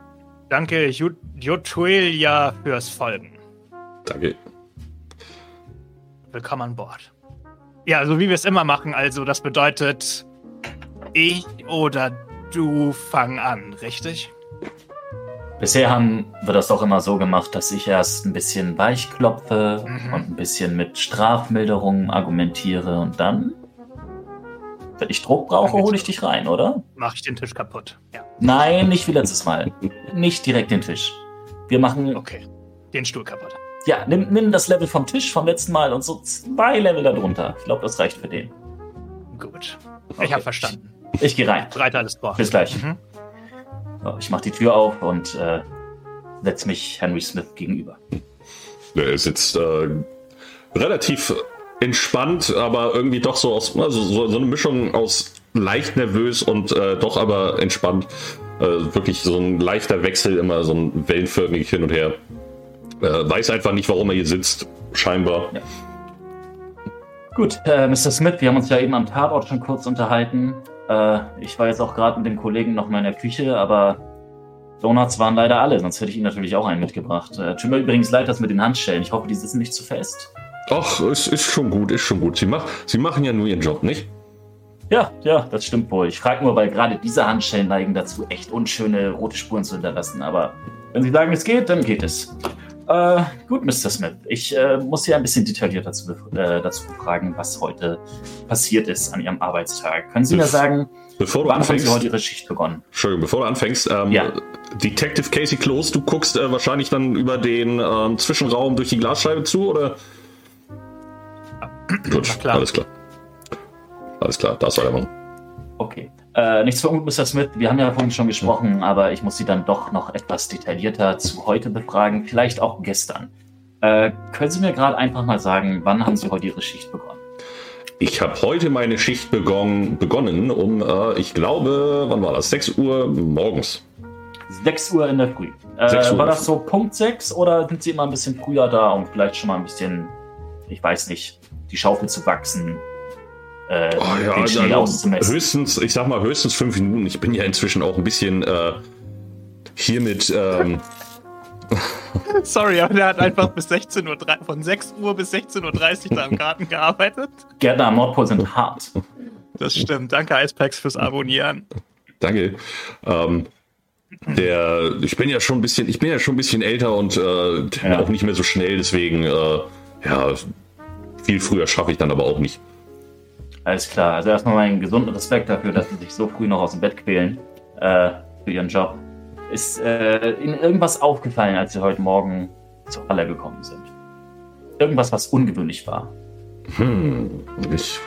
Danke, Jotuelia, fürs Folgen. Danke. Willkommen an Bord. Ja, so wie wir es immer machen, also das bedeutet, ich oder du fang an, richtig? Bisher haben wir das doch immer so gemacht, dass ich erst ein bisschen weich klopfe Mhm. und ein bisschen mit Strafmilderungen argumentiere und dann, wenn ich Druck brauche, hole ich dich rein, oder? Mach ich den Tisch kaputt. Ja, Nein, nicht wie letztes Mal. Nicht direkt den Tisch. Wir machen, okay. Den Stuhl kaputt. ja, nimm, nimm das Level vom Tisch vom letzten Mal und so zwei Level darunter. Ich glaube, das reicht für den. Gut. Okay. Ich habe verstanden. Ich gehe rein. Bereit alles vor. Bis gleich. Mhm. So, ich mache die Tür auf und äh, setze mich Henry Smith gegenüber. Er sitzt äh, relativ entspannt, aber irgendwie doch so aus, also so, so eine Mischung aus leicht nervös und äh, doch aber entspannt. Äh, wirklich so ein leichter Wechsel, immer so ein wellenförmig hin und her. Äh, weiß einfach nicht, warum er hier sitzt, scheinbar. Ja. Gut, äh, Mister Smith, wir haben uns ja eben am Tatort schon kurz unterhalten. Äh, ich war jetzt auch gerade mit dem Kollegen noch mal in der Küche, aber Donuts waren leider alle, sonst hätte ich Ihnen natürlich auch einen mitgebracht. Äh, tut mir übrigens leid, das mit den Handschellen. Ich hoffe, die sitzen nicht zu fest. Ach, es ist schon gut, ist schon gut. Sie, mach, Sie machen ja nur Ihren Job, nicht? Ja, ja, das stimmt wohl. Ich frage nur, weil gerade diese Handschellen neigen dazu, echt unschöne rote Spuren zu hinterlassen. Aber wenn Sie sagen, es geht, dann geht es. Äh, gut, Mister Smith. Ich äh, muss Sie ein bisschen detaillierter dazu, äh, dazu befragen, was heute passiert ist an Ihrem Arbeitstag. Können Sie mir sagen, Bevor du wann haben Sie anfängst, heute Ihre Schicht begonnen? Entschuldigung, bevor du anfängst, ähm, Ja. Detective Casey Close, du guckst äh, wahrscheinlich dann über den ähm, Zwischenraum durch die Glasscheibe zu, oder? Gut, Na klar. alles klar. Alles klar, das war der Mann. Okay. Äh, nichts für ungut, Mister Smith. Wir haben ja vorhin schon gesprochen, aber ich muss Sie dann doch noch etwas detaillierter zu heute befragen. Vielleicht auch gestern. Äh, können Sie mir gerade einfach mal sagen, wann haben Sie heute Ihre Schicht begonnen? Ich habe heute meine Schicht begonnen, begonnen um, äh, ich glaube, wann war das? sechs Uhr morgens. sechs Uhr in der Früh. sechs Äh, Uhr. war das so Punkt sechs oder sind Sie immer ein bisschen früher da, um vielleicht schon mal ein bisschen, ich weiß nicht, die Schaufel zu wachsen, äh, Oh, ja, den Schnee also auszumessen? höchstens, ich sag mal höchstens fünf Minuten. Ich bin ja inzwischen auch ein bisschen äh, hier mit, ähm, Sorry, aber der hat einfach bis sechzehn Uhr, von sechs Uhr bis sechzehn Uhr dreißig da im Garten gearbeitet. Gärtner am Nordpol sind hart. Das stimmt. Danke, Icepacks, fürs Abonnieren. danke. Ähm, der, ich bin ja schon ein bisschen, ich bin ja schon ein bisschen älter und äh, Ja. auch nicht mehr so schnell, deswegen, äh, ja, viel früher schaffe ich dann aber auch nicht. Alles klar. Also erstmal meinen gesunden Respekt dafür, dass Sie sich so früh noch aus dem Bett quälen äh, für Ihren Job. Ist äh, Ihnen irgendwas aufgefallen, als Sie heute Morgen zur Halle gekommen sind? Irgendwas, was ungewöhnlich war? Hm, ich.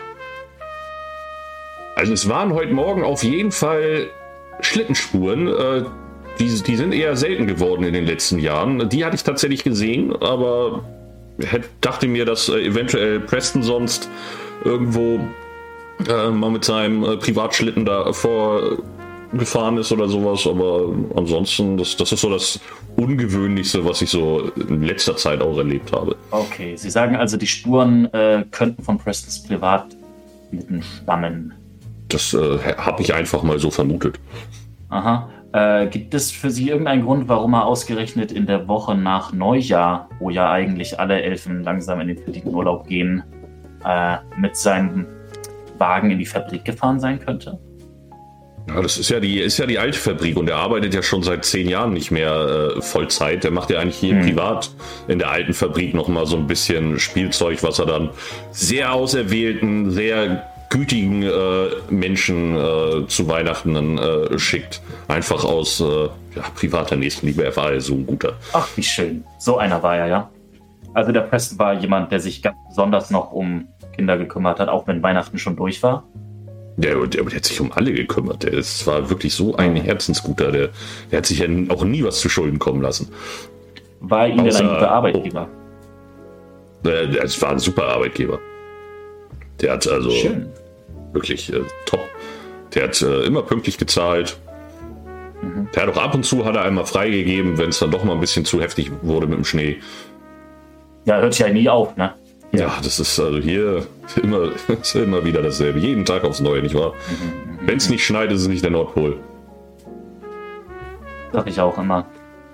Also es waren heute Morgen auf jeden Fall Schlittenspuren. Äh, die, die sind eher selten geworden in den letzten Jahren. Die hatte ich tatsächlich gesehen, aber hätte, dachte mir, dass äh, eventuell Preston sonst irgendwo äh, mal mit seinem äh, Privatschlitten da vorgefahren ist oder sowas. Aber ansonsten, das, das ist so das Ungewöhnlichste, was ich so in letzter Zeit auch erlebt habe. Okay, Sie sagen also, die Spuren äh, könnten von Prestons Privatschlitten stammen. Das äh, habe ich einfach mal so vermutet. Aha. Äh, gibt es für Sie irgendeinen Grund, warum er ausgerechnet in der Woche nach Neujahr, wo ja eigentlich alle Elfen langsam in den verdienten Urlaub gehen, äh, mit seinem Wagen in die Fabrik gefahren sein könnte? Ja, das ist ja die ist ja die alte Fabrik und er arbeitet ja schon seit zehn Jahren nicht mehr äh, Vollzeit. Der macht ja eigentlich hier Hm. privat in der alten Fabrik noch mal so ein bisschen Spielzeug, was er dann sehr auserwählten, sehr gütigen äh, Menschen äh, zu Weihnachten dann äh, schickt. Einfach aus äh, ja, privater Nächstenliebe. Er war ja so ein guter. Ach, wie schön. So einer war er, ja. Also der Preston war jemand, der sich ganz besonders noch um Kinder gekümmert hat, auch wenn Weihnachten schon durch war. Der, der, der hat sich um alle gekümmert. Der ist, war wirklich so ein Herzensguter. Der, der hat sich ja auch nie was zu Schulden kommen lassen. War ihn denn Außer- ein guter Arbeitgeber? Äh, Es war ein super Arbeitgeber. Der hat also Schön. wirklich äh, top. Der hat äh, immer pünktlich gezahlt. Mhm. Der hat auch ab und zu hat er einmal freigegeben, wenn es dann doch mal ein bisschen zu heftig wurde mit dem Schnee. Ja, hört ja nie auf, ne? Ja, das ist also hier immer, ist immer wieder dasselbe. Jeden Tag aufs Neue, nicht wahr? Wenn es nicht schneit, ist es nicht der Nordpol. Sag ich auch immer.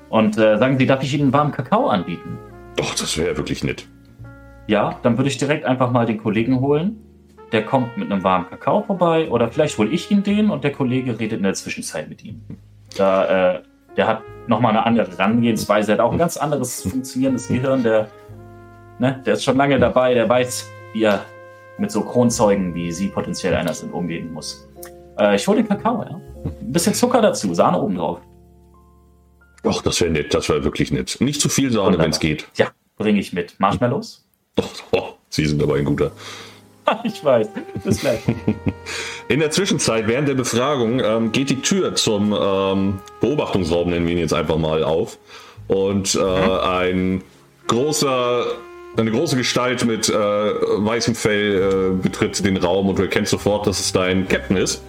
Und äh, sagen Sie, darf ich Ihnen einen warmen Kakao anbieten? Doch, das wäre wirklich nett. Ja, dann würde ich direkt einfach mal den Kollegen holen. Der kommt mit einem warmen Kakao vorbei. Oder vielleicht hole ich ihn den und der Kollege redet in der Zwischenzeit mit ihm. Da, äh, der hat nochmal eine andere Herangehensweise. Der hat auch ein ganz anderes funktionierendes Gehirn. Der, ne, der ist schon lange dabei. Der weiß, wie er mit so Kronzeugen, wie Sie potenziell einer sind, umgehen muss. Äh, ich hole den Kakao, ja. Ein bisschen Zucker dazu, Sahne oben drauf. Doch, das wäre nett. Das wäre wirklich nett. Nicht zu viel Sahne, wenn es geht. Ja, bringe ich mit. Marshmallows? Doch, oh, Sie sind aber ein guter. Ich weiß. Bis gleich. In der Zwischenzeit, während der Befragung, ähm, geht die Tür zum ähm, Beobachtungsraum, nennen wir ihn jetzt einfach mal, auf. Und äh, hm? ein großer, eine große Gestalt mit äh, weißem Fell äh, betritt den Raum und du erkennst sofort, dass es dein Captain ist.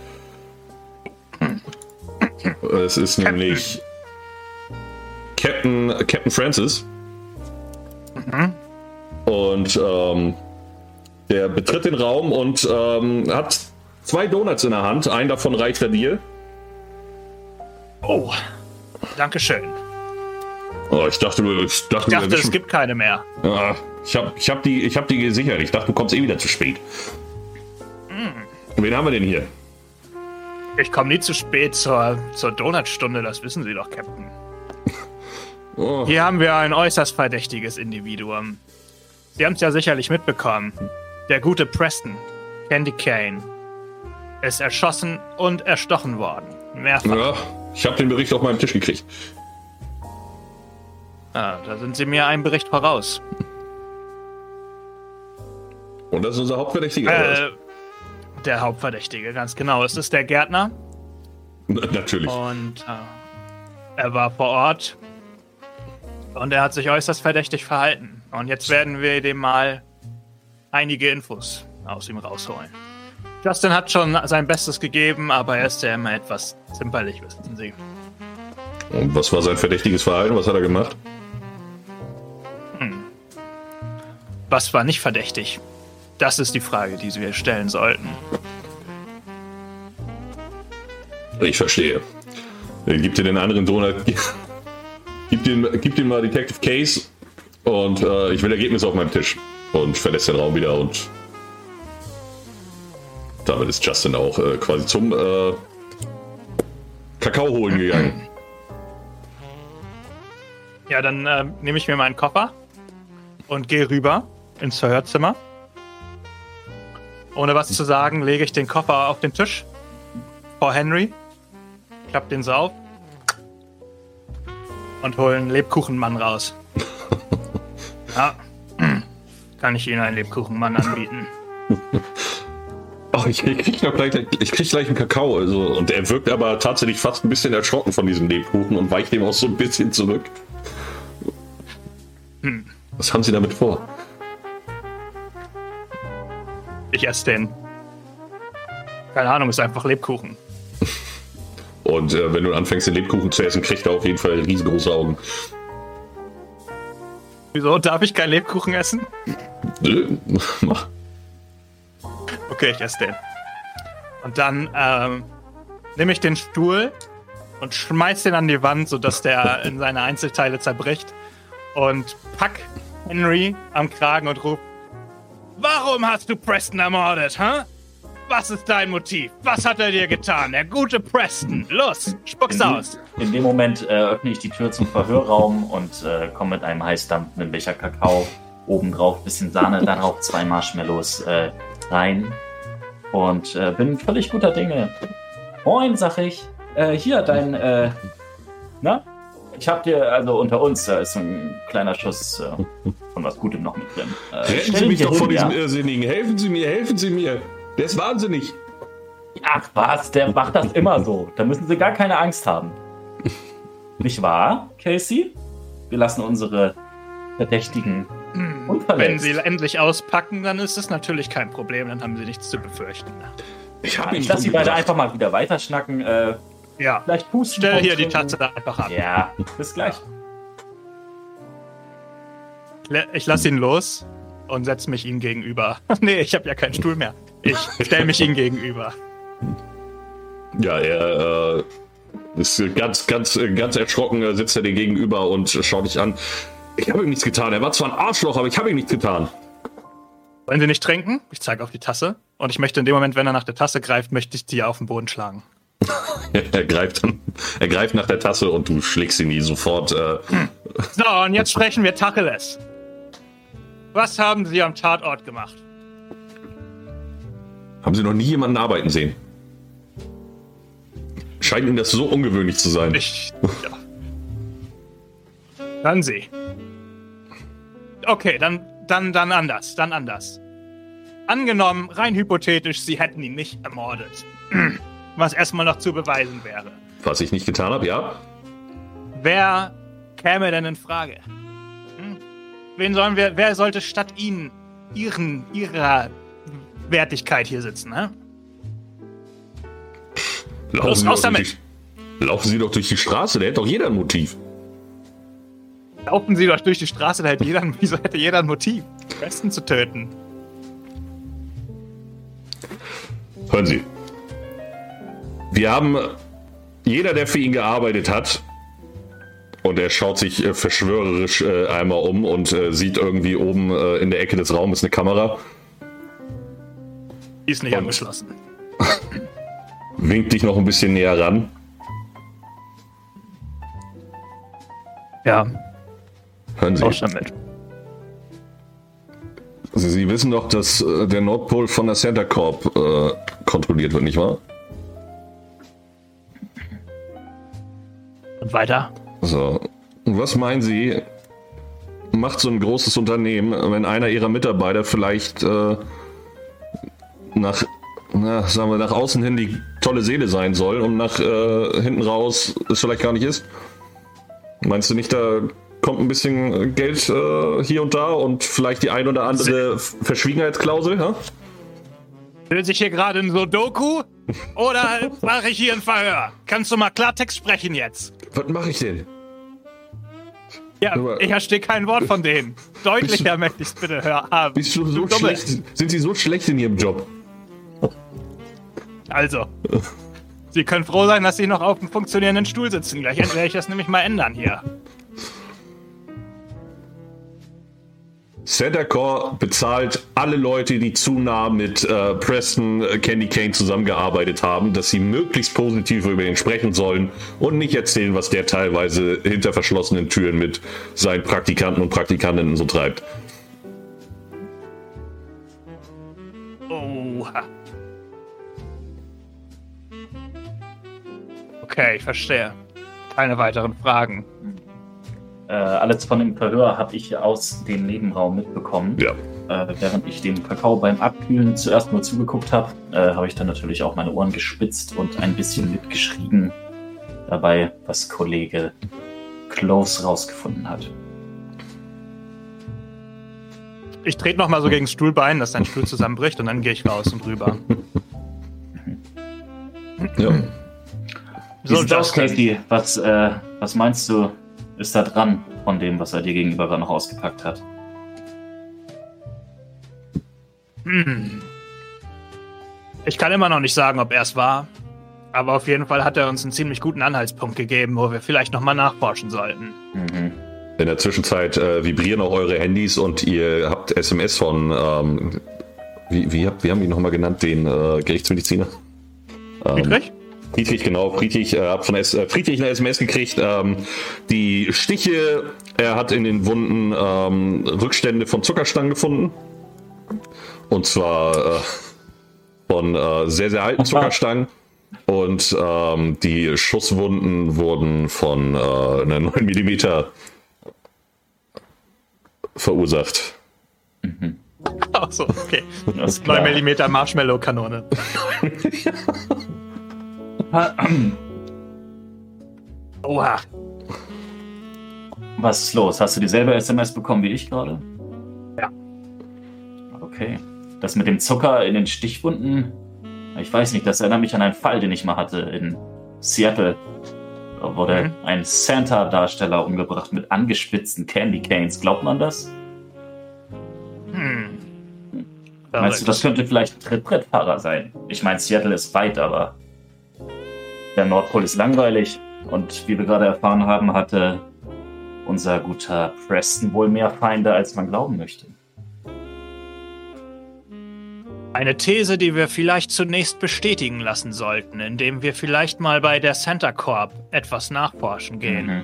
Es ist Captain. nämlich Captain, Captain Francis. Mhm. Und ähm, der betritt den Raum und ähm, hat zwei Donuts in der Hand. Einen davon reicht er dir. Oh, danke schön. Oh, ich dachte, du, ich dachte, ich dachte du es gibt keine mehr. Ja, ich habe ich hab die, ich hab die gesichert. Ich dachte, du kommst eh wieder zu spät. Mm. Wen haben wir denn hier? Ich komme nie zu spät zur, zur Donutstunde, das wissen Sie doch, Captain. Oh. Hier haben wir ein äußerst verdächtiges Individuum. Sie haben es ja sicherlich mitbekommen. Der gute Preston, Candy Kane, ist erschossen und erstochen worden. Mehrfach. Ja, ich habe den Bericht auf meinem Tisch gekriegt. Ah, da sind Sie mir einen Bericht voraus. Und das ist unser Hauptverdächtiger? Äh, der Hauptverdächtige, ganz genau. Es ist der Gärtner. Na, natürlich. Und äh, er war vor Ort. Und er hat sich äußerst verdächtig verhalten. Und jetzt werden wir dem mal einige Infos aus ihm rausholen. Justin hat schon sein Bestes gegeben, aber er ist ja immer etwas zimperlich, wissen Sie. Und was war sein verdächtiges Verhalten? Was hat er gemacht? Hm. Was war nicht verdächtig? Das ist die Frage, die wir stellen sollten. Ich verstehe. Gib dir den anderen Donut. Gib den, gib den mal Detective Case und äh, ich will Ergebnisse auf meinem Tisch. Und verlässt den Raum wieder und damit ist Justin auch äh, quasi zum äh, Kakao holen gegangen. Ja, dann äh, nehme ich mir meinen Koffer und gehe rüber ins Verhörzimmer. Ohne was zu sagen, lege ich den Koffer auf den Tisch vor Henry, klapp den so auf und hole einen Lebkuchenmann raus. Ja, kann ich Ihnen einen Lebkuchenmann anbieten? Ach, ich, ich krieg noch gleich, ich krieg gleich einen Kakao, also, und er wirkt aber tatsächlich fast ein bisschen erschrocken von diesem Lebkuchen und weicht dem auch so ein bisschen zurück. Hm. Was haben Sie damit vor? Ich esse den. Keine Ahnung, ist einfach Lebkuchen. Und äh, wenn du anfängst, den Lebkuchen zu essen, kriegt er auf jeden Fall riesengroße Augen. Wieso? Darf ich keinen Lebkuchen essen? Nö, mach. Okay, ich esse den. Und dann ähm, nehme ich den Stuhl und schmeiß den an die Wand, sodass der in seine Einzelteile zerbricht. Und pack Henry am Kragen und ruf: Warum hast du Preston ermordet, hä? Was ist dein Motiv? Was hat er dir getan? Der gute Preston. Los, spuck's in aus. Die, in dem Moment äh, öffne ich die Tür zum Verhörraum und äh, komme mit einem heiß dampfenden Becher Kakao obendrauf, bisschen Sahne, darauf zwei Marshmallows äh, rein. Und äh, bin völlig guter Dinge. Moin, sag ich. Äh, hier, dein, äh, na? Ich hab dir, also unter uns, da ist so ein kleiner Schuss äh, von was Gutem noch mit drin. Äh, Retten Sie mich doch vor diesem Irrsinnigen. Helfen Sie mir, helfen Sie mir. Der ist wahnsinnig. Ach was, der macht das immer so. Da müssen Sie gar keine Angst haben. Nicht wahr, Casey? Wir lassen unsere Verdächtigen unverletzt. Wenn Sie endlich auspacken, dann ist es natürlich kein Problem. Dann haben Sie nichts zu befürchten. Ich, ja, ich lasse Sie beide einfach mal wieder weiterschnacken. Äh, ja, vielleicht pusten. Stell hier die Tasse da einfach ab. Ja, bis gleich. Ich lasse ihn los und setze mich ihm gegenüber. Nee, ich habe ja keinen Stuhl mehr. Ich stelle mich ihm gegenüber. Ja, er äh, ist ganz, ganz, ganz erschrocken, sitzt er dir gegenüber und schaut dich an. Ich habe ihm nichts getan. Er war zwar ein Arschloch, aber ich habe ihm nichts getan. Wollen Sie nicht trinken? Ich zeige auf die Tasse. Und ich möchte in dem Moment, wenn er nach der Tasse greift, möchte ich die auf den Boden schlagen. er, greift, er greift nach der Tasse und du schlägst ihn nie sofort. Äh, hm. So, und jetzt sprechen wir Tacheles. Was haben Sie am Tatort gemacht? Haben Sie noch nie jemanden arbeiten sehen? Scheint Ihnen das so ungewöhnlich zu sein. Ich, ja. Dann Sie. Okay, dann, dann, dann anders, dann anders. Angenommen, rein hypothetisch, Sie hätten ihn nicht ermordet. Was erstmal noch zu beweisen wäre. Was ich nicht getan habe, ja. Wer käme denn in Frage? Hm? Wen sollen wir, wer sollte statt Ihnen, Ihren, Ihrer Wertigkeit hier sitzen, ne? Laufen Sie, doch durch die, laufen Sie doch durch die Straße, da hätte doch jeder ein Motiv. Laufen Sie doch durch die Straße, da hätte jeder, wieso hätte jeder ein Motiv? Den Besten zu töten. Hören Sie. Wir haben, jeder, der für ihn gearbeitet hat, und er schaut sich äh, verschwörerisch äh, einmal um und äh, sieht irgendwie oben äh, in der Ecke des Raumes eine Kamera. Die ist nicht und angeschlossen. Winkt dich noch ein bisschen näher ran. Ja. Hören Sie. Auch schon mit. Sie, Sie wissen doch, dass äh, der Nordpol von der Center Corp äh, kontrolliert wird, nicht wahr? Und weiter? So. Und was meinen Sie, macht so ein großes Unternehmen, wenn einer Ihrer Mitarbeiter vielleicht äh, nach, na, sagen wir, nach außen hin die tolle Seele sein soll und nach äh, hinten raus es vielleicht gar nicht ist? Meinst du nicht, da kommt ein bisschen Geld äh, hier und da und vielleicht die ein oder andere Verschwiegenheitsklausel? Ja? Löse ich hier gerade ein Sudoku? Oder mache ich hier ein Verhör? Kannst du mal Klartext sprechen jetzt? Was mache ich denn? Ja, ich verstehe kein Wort von denen. Deutlicher möchte ich es bitte hören. Bist du so schlecht? Sind Sie so schlecht in Ihrem Job? Also, Sie können froh sein, dass Sie noch auf einem funktionierenden Stuhl sitzen. Gleich werde ich das nämlich mal ändern hier. Centercore bezahlt alle Leute, die zu nah mit äh, Preston äh, Candy Cane zusammengearbeitet haben, dass sie möglichst positiv über ihn sprechen sollen und nicht erzählen, was der teilweise hinter verschlossenen Türen mit seinen Praktikanten und Praktikantinnen so treibt. Oha. Okay, ich verstehe. Keine weiteren Fragen. Äh, alles von dem Verhör habe ich aus dem Nebenraum mitbekommen. Ja. Äh, während ich dem Kakao beim Abkühlen zuerst nur zugeguckt habe, äh, habe ich dann natürlich auch meine Ohren gespitzt und ein bisschen mitgeschrieben dabei, was Kollege Close rausgefunden hat. Ich trete nochmal so gegen das Stuhlbein, dass dein Stuhl zusammenbricht und dann gehe ich raus und rüber. Ja. Wie sieht's aus, Casey? Was, äh, was meinst du, ist da dran von dem, was er dir gegenüber gerade noch ausgepackt hat? Hm. Ich kann immer noch nicht sagen, ob er es war. Aber auf jeden Fall hat er uns einen ziemlich guten Anhaltspunkt gegeben, wo wir vielleicht nochmal nachforschen sollten. Mhm. In der Zwischenzeit äh, vibrieren auch eure Handys und ihr habt S M S von, ähm, wie, wie, wie haben die nochmal genannt, den äh, Gerichtsmediziner? Ähm, Friedrich? Friedrich, genau. Friedrich äh, hat von S- äh, Friedrich eine S M S gekriegt. Ähm, die Stiche, er hat in den Wunden ähm, Rückstände von Zuckerstangen gefunden. Und zwar äh, von äh, sehr, sehr alten Zuckerstangen. Und ähm, die Schusswunden wurden von äh, einer neun Millimeter verursacht. Mhm. Achso, okay. Das ist neun Millimeter Marshmallow-Kanone. Oha. Was ist los? Hast du dieselbe S M S bekommen wie ich gerade? Ja. Okay. Das mit dem Zucker in den Stichwunden, ich weiß nicht, das erinnert mich an einen Fall, den ich mal hatte in Seattle. Da wurde mhm. ein Santa-Darsteller umgebracht mit angespitzten Candy Canes. Glaubt man das? Hm. Meinst du, das könnte vielleicht ein Trittbrettfahrer sein? Ich meine, Seattle ist weit, aber der Nordpol ist langweilig. Und wie wir gerade erfahren haben, hatte unser guter Preston wohl mehr Feinde, als man glauben möchte. Eine These, die wir vielleicht zunächst bestätigen lassen sollten, indem wir vielleicht mal bei der Center Corp etwas nachforschen gehen. Mhm.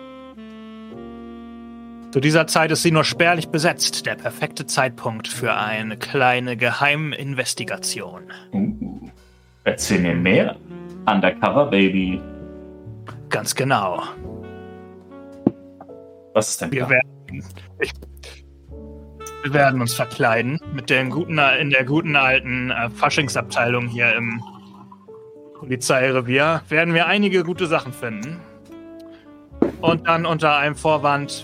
Zu dieser Zeit ist sie nur spärlich besetzt. Der perfekte Zeitpunkt für eine kleine Geheiminvestigation. Uh, erzähl mir mehr. Undercover Baby. Ganz genau. Was ist denn Wir da? werden, ich, wir werden uns verkleiden mit der guten, in der guten alten äh, Faschingsabteilung hier im Polizeirevier. Werden wir einige gute Sachen finden. Und dann unter einem Vorwand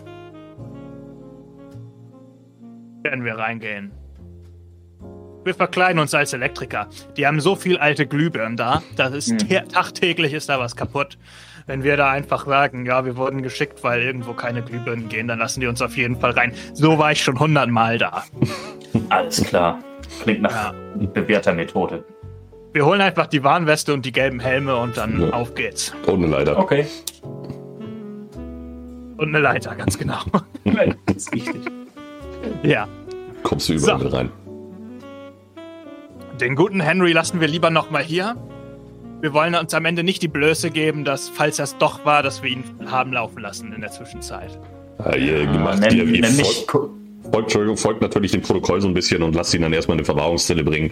werden wir reingehen. Wir verkleiden uns als Elektriker. Die haben so viel alte Glühbirnen da. Das ist Hm. tä- tagtäglich ist da was kaputt. Wenn wir da einfach sagen, ja, wir wurden geschickt, weil irgendwo keine Glühbirnen gehen, dann lassen die uns auf jeden Fall rein. So war ich schon hundertmal da. Alles klar. Klingt nach Ja. bewährter Methode. Wir holen einfach die Warnweste und die gelben Helme und dann Ja. auf geht's. Ohne leider. Okay. Und eine Leiter, ganz genau. Das ist wichtig. Ja. Kommst du überall So. mit rein. Den guten Henry lassen wir lieber nochmal hier. Wir wollen uns am Ende nicht die Blöße geben, dass, falls das doch war, dass wir ihn haben laufen lassen in der Zwischenzeit. Ja, ihr gemacht, nenn, ihr, ihr nenn folgt, mich Ko- folgt, Entschuldigung, folgt natürlich dem Protokoll so ein bisschen und lasst ihn dann erstmal in eine Verwahrungszelle bringen.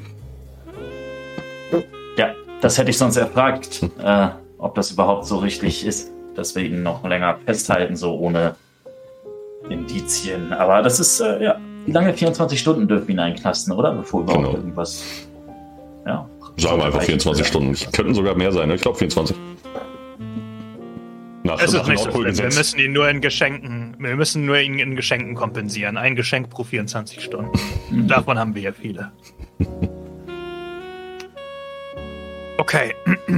Ja, das hätte ich sonst erfragt, äh, ob das überhaupt so richtig ist, dass wir ihn noch länger festhalten, so ohne Indizien. Aber das ist, äh, ja, wie lange? vierundzwanzig Stunden dürfen wir ihn einknasten, oder? Bevor überhaupt Genau. irgendwas... Ja. Sagen wir einfach Reicht, vierundzwanzig ja. Stunden. Könnten sogar mehr sein, ne? Ich glaube vierundzwanzig. Nach, Es ist nach nicht so schlimm. Wir Nordpolgesetz. müssen ihn nur in Geschenken, wir müssen nur ihn in Geschenken kompensieren. Ein Geschenk pro vierundzwanzig Stunden. Davon haben wir ja viele. Okay.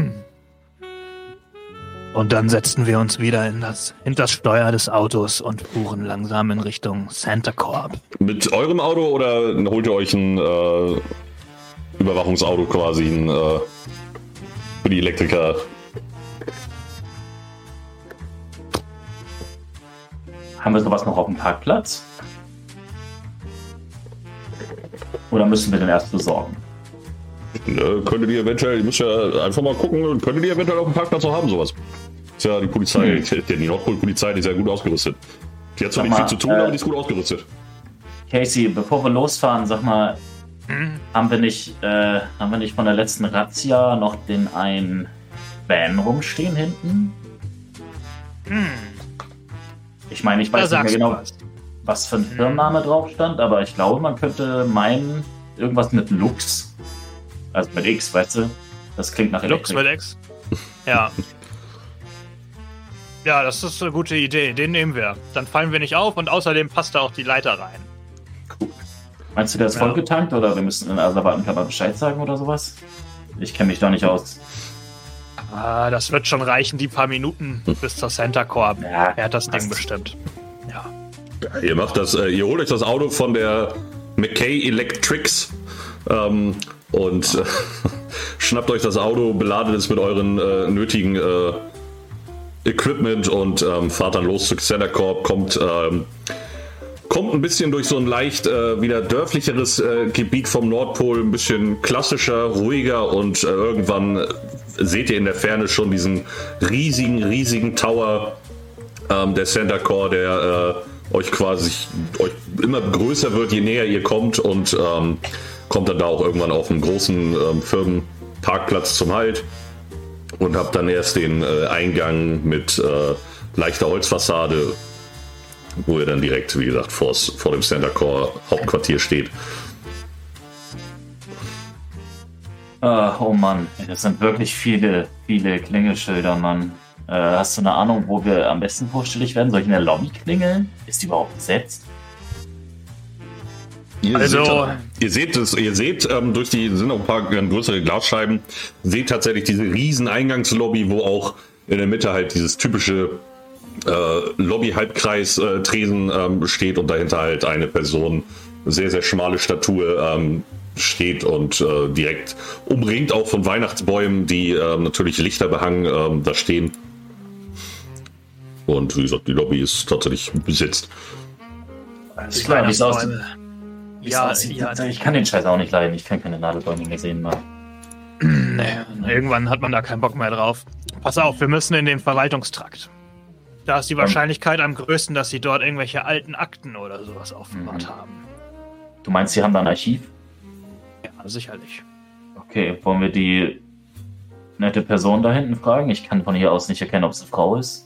Und dann setzen wir uns wieder in das, hinter das Steuer des Autos und fuhren langsam in Richtung Center Corp. Mit eurem Auto oder holt ihr euch ein äh, Überwachungsauto quasi ein, äh, für die Elektriker? Haben wir sowas noch auf dem Parkplatz? Oder müssen wir den erst besorgen? Ne, könntet ihr eventuell, ihr müsst ja einfach mal gucken, könntet ihr eventuell auf dem Parkplatz noch haben, sowas. Ist ja die Polizei, Hm. die Nordpol-Polizei, die ist ja gut ausgerüstet. Die hat zwar Sag nicht viel mal, zu tun, äh, aber die ist gut ausgerüstet. Casey, bevor wir losfahren, sag mal, Hm? haben wir nicht, äh, haben wir nicht von der letzten Razzia noch den einen Van rumstehen hinten? Hm. Ich meine, ich Da weiß nicht mehr sagst du genau, was. was für ein Firmenname drauf stand, aber ich glaube, man könnte meinen, irgendwas mit Lux. Also mit X, weißt du? Das klingt nach Lux Elektrik. mit X. Ja. Ja, das ist eine gute Idee. Den nehmen wir. Dann fallen wir nicht auf und außerdem passt da auch die Leiter rein. Meinst du, der ist Ja. vollgetankt oder wir müssen in Asservatenkammer Bescheid sagen oder sowas? Ich kenne mich da nicht aus. Ah, das wird schon reichen, die paar Minuten bis zur Center Corp. Ja, Er hat das Ding passt. bestimmt. Ja. Ja, ihr macht das, äh, ihr holt euch das Auto von der McKay Electrics ähm, und äh, schnappt euch das Auto, beladet es mit euren äh, nötigen äh, Equipment und ähm, fahrt dann los zu Center Corp, kommt ähm, kommt ein bisschen durch so ein leicht äh, wieder dörflicheres äh, Gebiet vom Nordpol, ein bisschen klassischer, ruhiger und äh, irgendwann äh, seht ihr in der Ferne schon diesen riesigen, riesigen Tower ähm, der Center Corp, der äh, euch quasi euch immer größer wird, je näher ihr kommt und ähm, kommt dann da auch irgendwann auf einen großen ähm, Firmenparkplatz zum Halt und habt dann erst den äh, Eingang mit äh, leichter Holzfassade, wo ihr dann direkt, wie gesagt, vors, vor dem Center Corp Hauptquartier steht. Äh, oh Mann, das sind wirklich viele, viele Klingelschilder, Mann. Äh, hast du eine Ahnung, wo wir am besten vorstellig werden? Soll ich in der Lobby klingeln? Ist die überhaupt besetzt? Ihr Also- seht, ihr seht es, ihr seht ähm, durch die, sind auch ein paar größere Glasscheiben, seht tatsächlich diese riesen Eingangslobby, wo auch in der Mitte halt dieses typische äh, Lobby-Halbkreis-Tresen ähm, steht und dahinter halt eine Person, sehr, sehr schmale Statur, ähm, steht und äh, direkt umringt auch von Weihnachtsbäumen, die ähm, natürlich lichterbehangen ähm, da stehen. Und wie gesagt, die Lobby ist tatsächlich besetzt. Alles klar, wie es aussieht. Wie es Ja, aussieht. ja. Ich kann den Scheiß auch nicht leiden. Ich kann keine Nadelbäume mehr sehen. Mal. Nee, irgendwann hat man da keinen Bock mehr drauf. Pass auf, wir müssen in den Verwaltungstrakt. Da ist die Wahrscheinlichkeit am größten, dass sie dort irgendwelche alten Akten oder sowas aufbewahrt Mhm. haben. Du meinst, sie haben da ein Archiv? Ja, sicherlich. Okay, wollen wir die nette Person da hinten fragen? Ich kann von hier aus nicht erkennen, ob es eine Frau ist.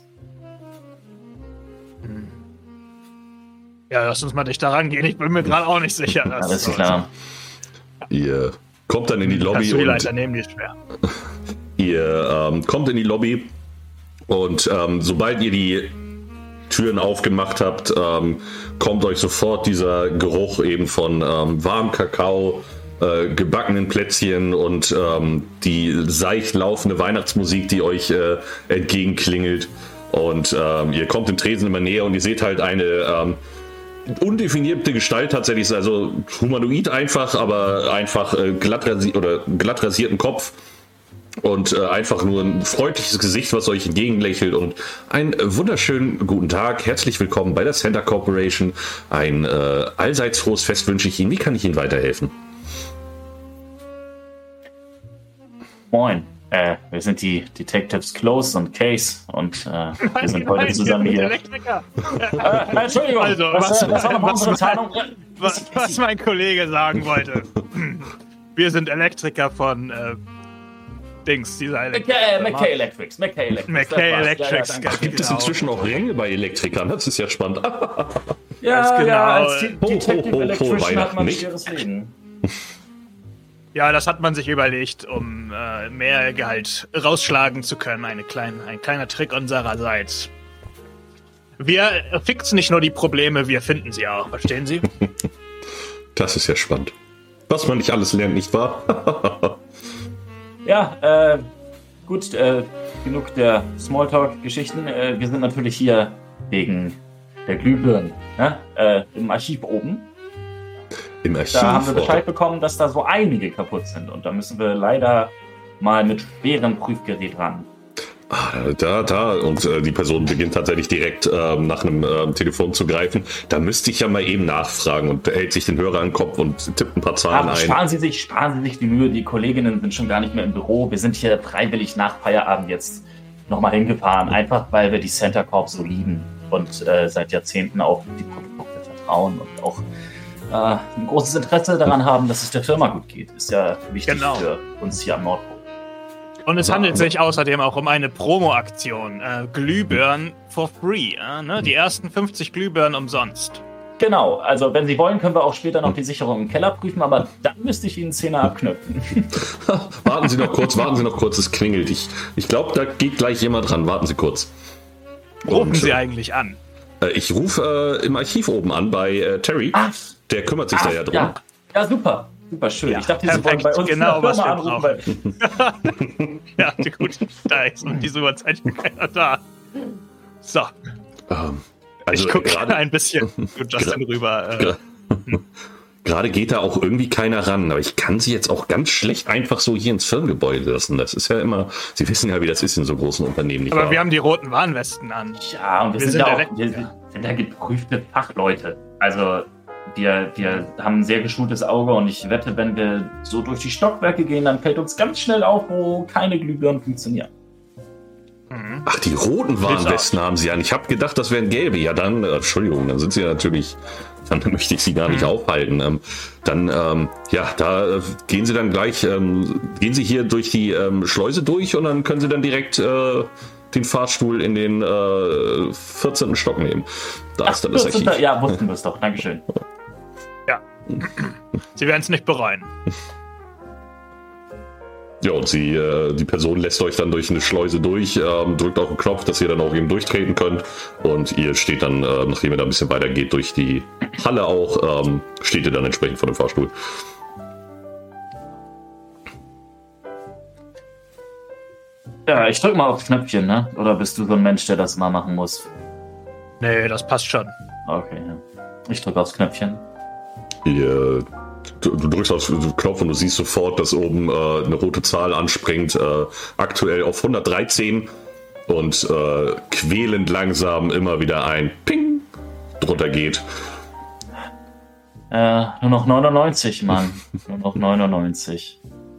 Ja, lass uns mal dicht da rangehen. Ich bin mir gerade auch nicht sicher. dass- Alles klar. Ihr kommt dann in die Lobby Kannst du die und Leiter nehmen, die ist schwer. ihr ähm, kommt in die Lobby und ähm, sobald ihr die Türen aufgemacht habt, ähm, kommt euch sofort dieser Geruch eben von ähm, warmem Kakao, äh, gebackenen Plätzchen und ähm, die seicht laufende Weihnachtsmusik, die euch äh, entgegenklingelt. Und ähm, ihr kommt dem Tresen immer näher und ihr seht halt eine ähm, undefinierte Gestalt tatsächlich, also humanoid einfach, aber einfach äh, glatt, rasi- oder glatt rasierten Kopf. Und äh, einfach nur ein freundliches Gesicht, was euch entgegenlächelt. Und einen wunderschönen guten Tag. Herzlich willkommen bei der Center Corporation. Ein äh, allseits frohes Fest wünsche ich Ihnen. Wie kann ich Ihnen weiterhelfen? Moin. Äh, wir sind die Detectives Close und Case und äh, wir sind heute Nein, zusammen wir sind hier. Elektriker. Äh, äh, Entschuldigung, Also, was, was- äh, was war noch was- unsere Zahlung? Was, was mein Kollege sagen wollte. Wir sind Elektriker von äh, Dings, dieser McKay, äh, McKay Electrics. McKay Electrics. McKay das war's. Electrics, Ja, ja, ganz Gibt es genau. inzwischen auch Ränge bei Elektrikern? Das ist ja spannend. ja, Ganz genau. ja, als De- Ho, ho, Detective ho, ho, Electrician hat Weihnachten man ein nicht. schweres Leben. Ja, das hat man sich überlegt, um äh, mehr Gehalt rausschlagen zu können. Eine kleine, ein kleiner Trick unsererseits. Wir fixen nicht nur die Probleme, wir finden sie auch. Verstehen Sie? Das ist ja spannend. Was man nicht alles lernt, nicht wahr? Ja, äh, gut, äh, genug der Smalltalk-Geschichten. Äh, wir sind natürlich hier wegen der Glühbirnen, ne? äh, im Archiv oben. Im Archiv. Da haben wir Bescheid bekommen, dass da so einige kaputt sind. Und da müssen wir leider mal mit schwerem Prüfgerät ran. Ah, da, da. Und äh, die Person beginnt tatsächlich direkt ähm, nach einem ähm, Telefon zu greifen. Da müsste ich ja mal eben nachfragen und hält sich den Hörer an den Kopf und tippt ein paar Zahlen Aber ein. sparen Sie sich, sparen Sie sich die Mühe. Die Kolleginnen sind schon gar nicht mehr im Büro. Wir sind hier freiwillig nach Feierabend jetzt nochmal hingefahren. Einfach, weil wir die Center Corp so lieben und äh, seit Jahrzehnten auf die Produkte vertrauen und auch äh, ein großes Interesse daran haben, dass es der Firma gut geht. Ist ja wichtig Genau. für uns hier am Nordpol. Und es handelt sich außerdem auch um eine Promo-Aktion. Äh, Glühbirnen for free. Äh, ne? Die ersten fünfzig Glühbirnen umsonst. Genau, also wenn Sie wollen, können wir auch später noch die Sicherung im Keller prüfen, aber dann müsste ich Ihnen Zähne abknöpfen. Warten Sie noch kurz, warten Sie noch kurz, es klingelt. Ich, ich glaube, da geht gleich jemand dran. Warten Sie kurz. Rufen Und, Sie äh, eigentlich an. Äh, ich rufe äh, im Archiv oben an bei äh, Terry. Ah, Der kümmert sich da ja drum. ja, ja, super. Super schön. Ja, ich dachte, Sie wollen perfekt, bei uns genau, in der was Firma wir anrufen. Weil Ja, gut. Da ist um diese Uhrzeit keiner da. So, Ähm, also ich gucke gerade ein bisschen zu Justin rüber. Äh, gra- gerade geht da auch irgendwie keiner ran, aber ich kann sie jetzt auch ganz schlecht einfach so hier ins Firmengebäude lassen. Das ist ja immer, Sie wissen ja, wie das ist in so großen Unternehmen. Nicht aber wahr? wir haben die roten Warnwesten an. ja, und wir, Wir sind, sind ja auch Elektriker. wir sind, sind ja geprüfte Fachleute. Also wir, wir haben ein sehr geschultes Auge und ich wette, wenn wir so durch die Stockwerke gehen, dann fällt uns ganz schnell auf, wo keine Glühbirnen funktionieren. Ach, die roten Warnwesten haben sie an. Ich habe gedacht, das wären gelbe. Ja, dann, äh, Entschuldigung, dann sind sie ja natürlich, dann möchte ich sie gar nicht aufhalten. Ähm, dann, ähm, ja, da äh, gehen sie dann gleich, ähm, gehen sie hier durch die ähm, Schleuse durch und dann können sie dann direkt äh, den Fahrstuhl in den äh, vierzehnten Stock nehmen. Da ist dann das vierzehnten Archiv. Ja, wussten wir es doch. Dankeschön. Ja. Sie werden es nicht bereuen. Ja, und sie, äh, die Person lässt euch dann durch eine Schleuse durch, ähm, drückt auf den Knopf, dass ihr dann auch eben durchtreten könnt. Und ihr steht dann, äh, nachdem ihr da ein bisschen weiter geht, durch die Halle auch, ähm, steht ihr dann entsprechend vor dem Fahrstuhl. Ja, ich drück mal aufs Knöpfchen, ne? Oder bist du so ein Mensch, der das mal machen muss? Nee, das passt schon. Okay, ja. Ich drücke aufs Knöpfchen. Ihr, du, du drückst auf den Knopf und du siehst sofort, dass oben äh, eine rote Zahl anspringt, äh, aktuell auf hundertdreizehn. und äh, quälend langsam immer wieder ein Ping drunter geht. Äh, nur noch neunundneunzig, Mann. Nur noch neunundneunzig.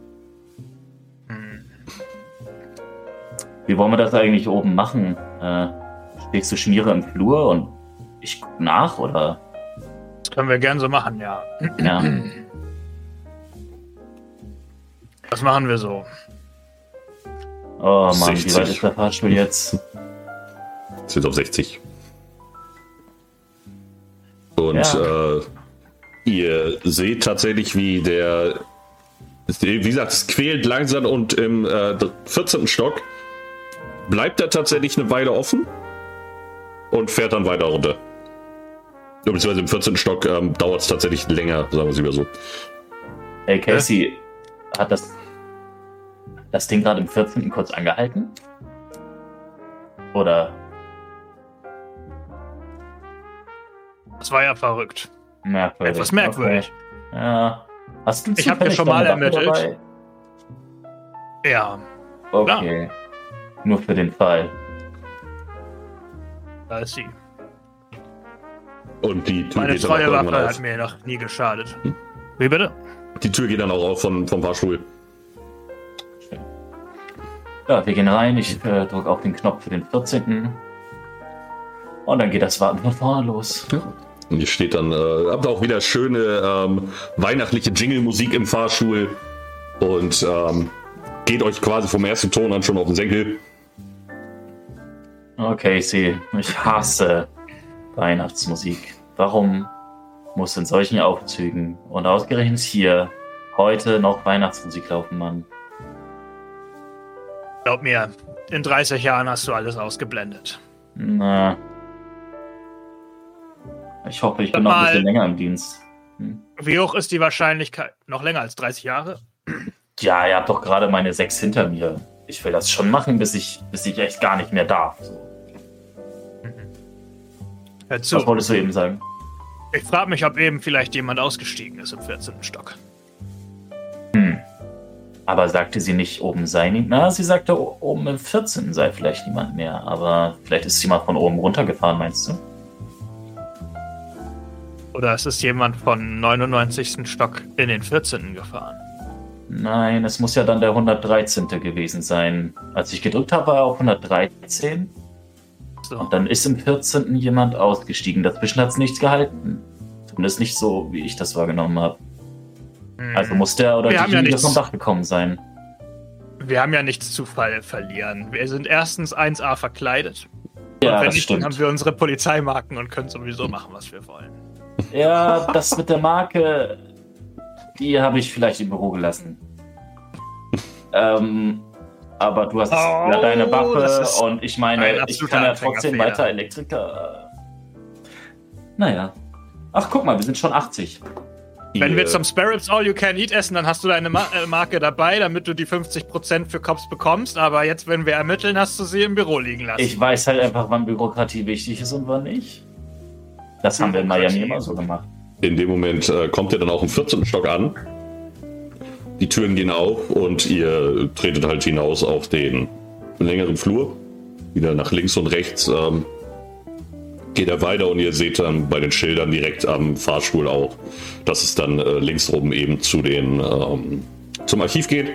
Wie wollen wir das eigentlich oben machen? Äh, stehst du Schmiere im Flur und ich guck nach, oder? Das können wir gern so machen, ja. Ja. Das machen wir so. Oh Mann, sechzig. wie weit ist der Fahrstuhl jetzt? Sind auf sechzig. Und Ja. äh, ihr seht tatsächlich, wie der, wie gesagt, es quält langsam und im äh, vierzehnten Stock bleibt er tatsächlich eine Weile offen und fährt dann weiter runter. Beziehungsweise im vierzehnten Stock ähm, dauert es tatsächlich länger, sagen wir es lieber so. Hey Casey, hat das, das Ding gerade im vierzehnten kurz angehalten? Oder? Das war ja verrückt. Merkwürdig. Etwas merkwürdig. Okay. Ja. Hast du Ich hab ja zufällig schon mal deine Waffe ermittelt. dabei? Ja, Okay. Nur für den Fall. da ist sie. Und die Tür, Meine geht dann auch treue irgendwann Waffe auf. hat mir noch nie geschadet. Wie bitte? Die Tür geht dann auch auf von, vom Fahrstuhl. Ja, wir gehen rein. Ich äh, drücke auf den Knopf für den vierzehnten. Und dann geht das Warten von vorne los. Und ihr steht dann, äh, habt auch wieder schöne ähm, weihnachtliche Jingle-Musik im Fahrstuhl und ähm, geht euch quasi vom ersten Ton an schon auf den Senkel. Okay, Casey, ich hasse Weihnachtsmusik. Warum muss in solchen Aufzügen und ausgerechnet hier heute noch Weihnachtsmusik laufen, Mann? Glaub mir, in dreißig Jahren hast du alles ausgeblendet. Na. Ich hoffe, ich bin Sag noch ein mal- bisschen länger im Dienst. Hm? Wie hoch ist die Wahrscheinlichkeit? Noch länger als dreißig Jahre? Ja, ihr habt doch gerade meine sechs hinter mir. Ich will das schon machen, bis ich, bis ich echt gar nicht mehr darf. So. Hör zu. Was wolltest du eben sagen? Ich frage mich, ob eben vielleicht jemand ausgestiegen ist im vierzehnten Stock. Hm. Aber sagte sie nicht, oben sei niemand? Na, sie sagte, o- oben im vierzehnten sei vielleicht niemand mehr. Aber vielleicht ist jemand von oben runtergefahren, meinst du? Oder ist es jemand von neunundneunzigsten Stock in den vierzehnten gefahren? Nein, es muss ja dann der hundertdreizehnte gewesen sein. Als ich gedrückt habe, war er auf hundertdreizehn. So. Und dann ist im vierzehnten jemand ausgestiegen. Dazwischen hat es nichts gehalten. Zumindest nicht so, wie ich das wahrgenommen habe. Hm. Also muss der oder Wir haben ja diejenige nichts- vom Dach gekommen sein. Wir haben ja nichts zu ver verlieren. Wir sind erstens eins A verkleidet. Ja, und wenn das nicht, dann stimmt. haben wir unsere Polizeimarken und können sowieso machen, was wir wollen. Ja, das mit der Marke, die habe ich vielleicht im Büro gelassen. ähm, aber du hast Oh, ja deine das Waffe ist und ich ein meine, ich absoluter kann ja trotzdem Anfängerfehler. weiter Elektriker. äh, Naja. Ach, guck mal, wir sind schon achtzig. Wenn Ihr- wir zum Sparrows All You Can Eat essen, dann hast du deine Ma äh, Marke dabei, damit du die fünfzig Prozent für Cops bekommst. Aber jetzt, wenn wir ermitteln, hast du sie im Büro liegen lassen. Ich weiß halt einfach, wann Bürokratie wichtig ist und wann nicht. Das haben wir in Miami Bürokratie. immer so gemacht. In dem Moment äh, kommt ihr dann auch im vierzehnten Stock an. Die Türen gehen auf und ihr tretet halt hinaus auf den längeren Flur. Wieder nach links und rechts ähm, geht er weiter und ihr seht dann bei den Schildern direkt am Fahrstuhl auch, dass es dann äh, links oben eben zu den, ähm, zum Archiv geht.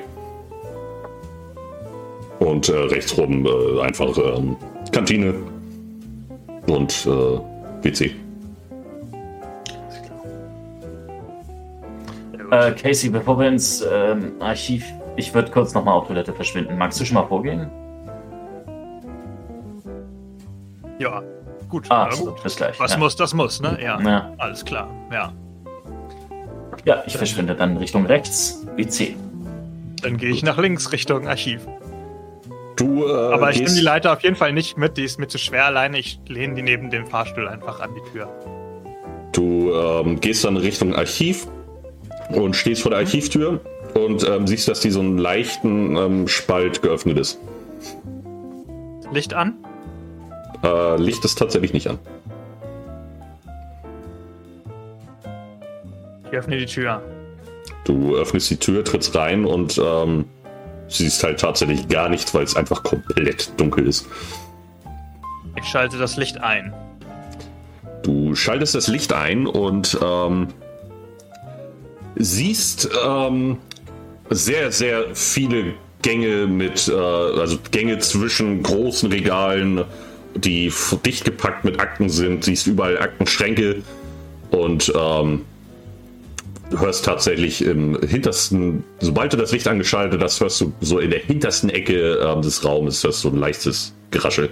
Und äh, rechts oben äh, einfach ähm, Kantine und äh, W C. Äh, Casey, bevor wir ins ähm, Archiv, ich würde kurz nochmal auf Toilette verschwinden. Magst du schon mal vorgehen? Ja, gut. Ah, Na so, gut. bis gleich. Was ja. muss, das muss, ne? Ja, Ja. alles klar. Ja. Ja, ich verschwinde dann Richtung rechts, W C. Dann gehe ich nach links Richtung Archiv. Du, äh, Aber ich nehme gehst- die Leiter auf jeden Fall nicht mit, die ist mir zu schwer alleine. Ich lehne die neben dem Fahrstuhl einfach an die Tür. Du ähm, gehst dann Richtung Archiv und stehst vor der Archivtür und ähm, siehst, dass die so einen leichten ähm, Spalt geöffnet ist. Licht an? Äh, Licht ist tatsächlich nicht an. Ich öffne die Tür. Du öffnest die Tür, trittst rein und ähm, siehst halt tatsächlich gar nichts, weil es einfach komplett dunkel ist. Ich schalte das Licht ein. Du schaltest das Licht ein und ähm, siehst ähm, sehr, sehr viele Gänge mit, äh, also Gänge zwischen großen Regalen, die dicht gepackt mit Akten sind. Siehst überall Aktenschränke und ähm, du hörst tatsächlich im hintersten, sobald du das Licht angeschaltet hast, hörst du so in der hintersten Ecke äh, des Raumes hörst du ein leichtes Geraschel.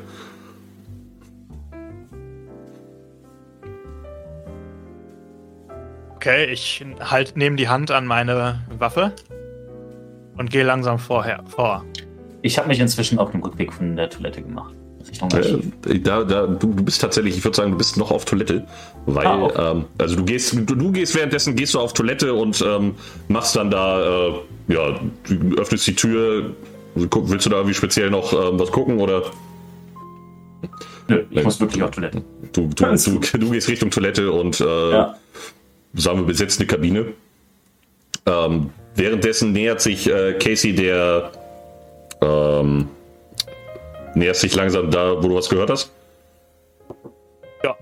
Okay, ich halt nehme die Hand an meine Waffe und gehe langsam vorher vor. Ich habe mich inzwischen auf dem Rückweg von der Toilette gemacht. Äh, da, da, du, du bist tatsächlich, ich würde sagen, du bist noch auf Toilette, weil, ah, okay. ähm, also du gehst, du, du gehst währenddessen, gehst du auf Toilette und ähm, machst dann da, äh, ja, du öffnest die Tür, willst du da irgendwie speziell noch ähm, was gucken, oder? Nö, ich muss wirklich auf Toilette. Du, du, du, du gehst Richtung Toilette und, äh, ja. sagen wir, besetzt eine Kabine. Ähm, währenddessen nähert sich äh, Casey der, ähm, näherst dich langsam da, wo du was gehört hast? Ja.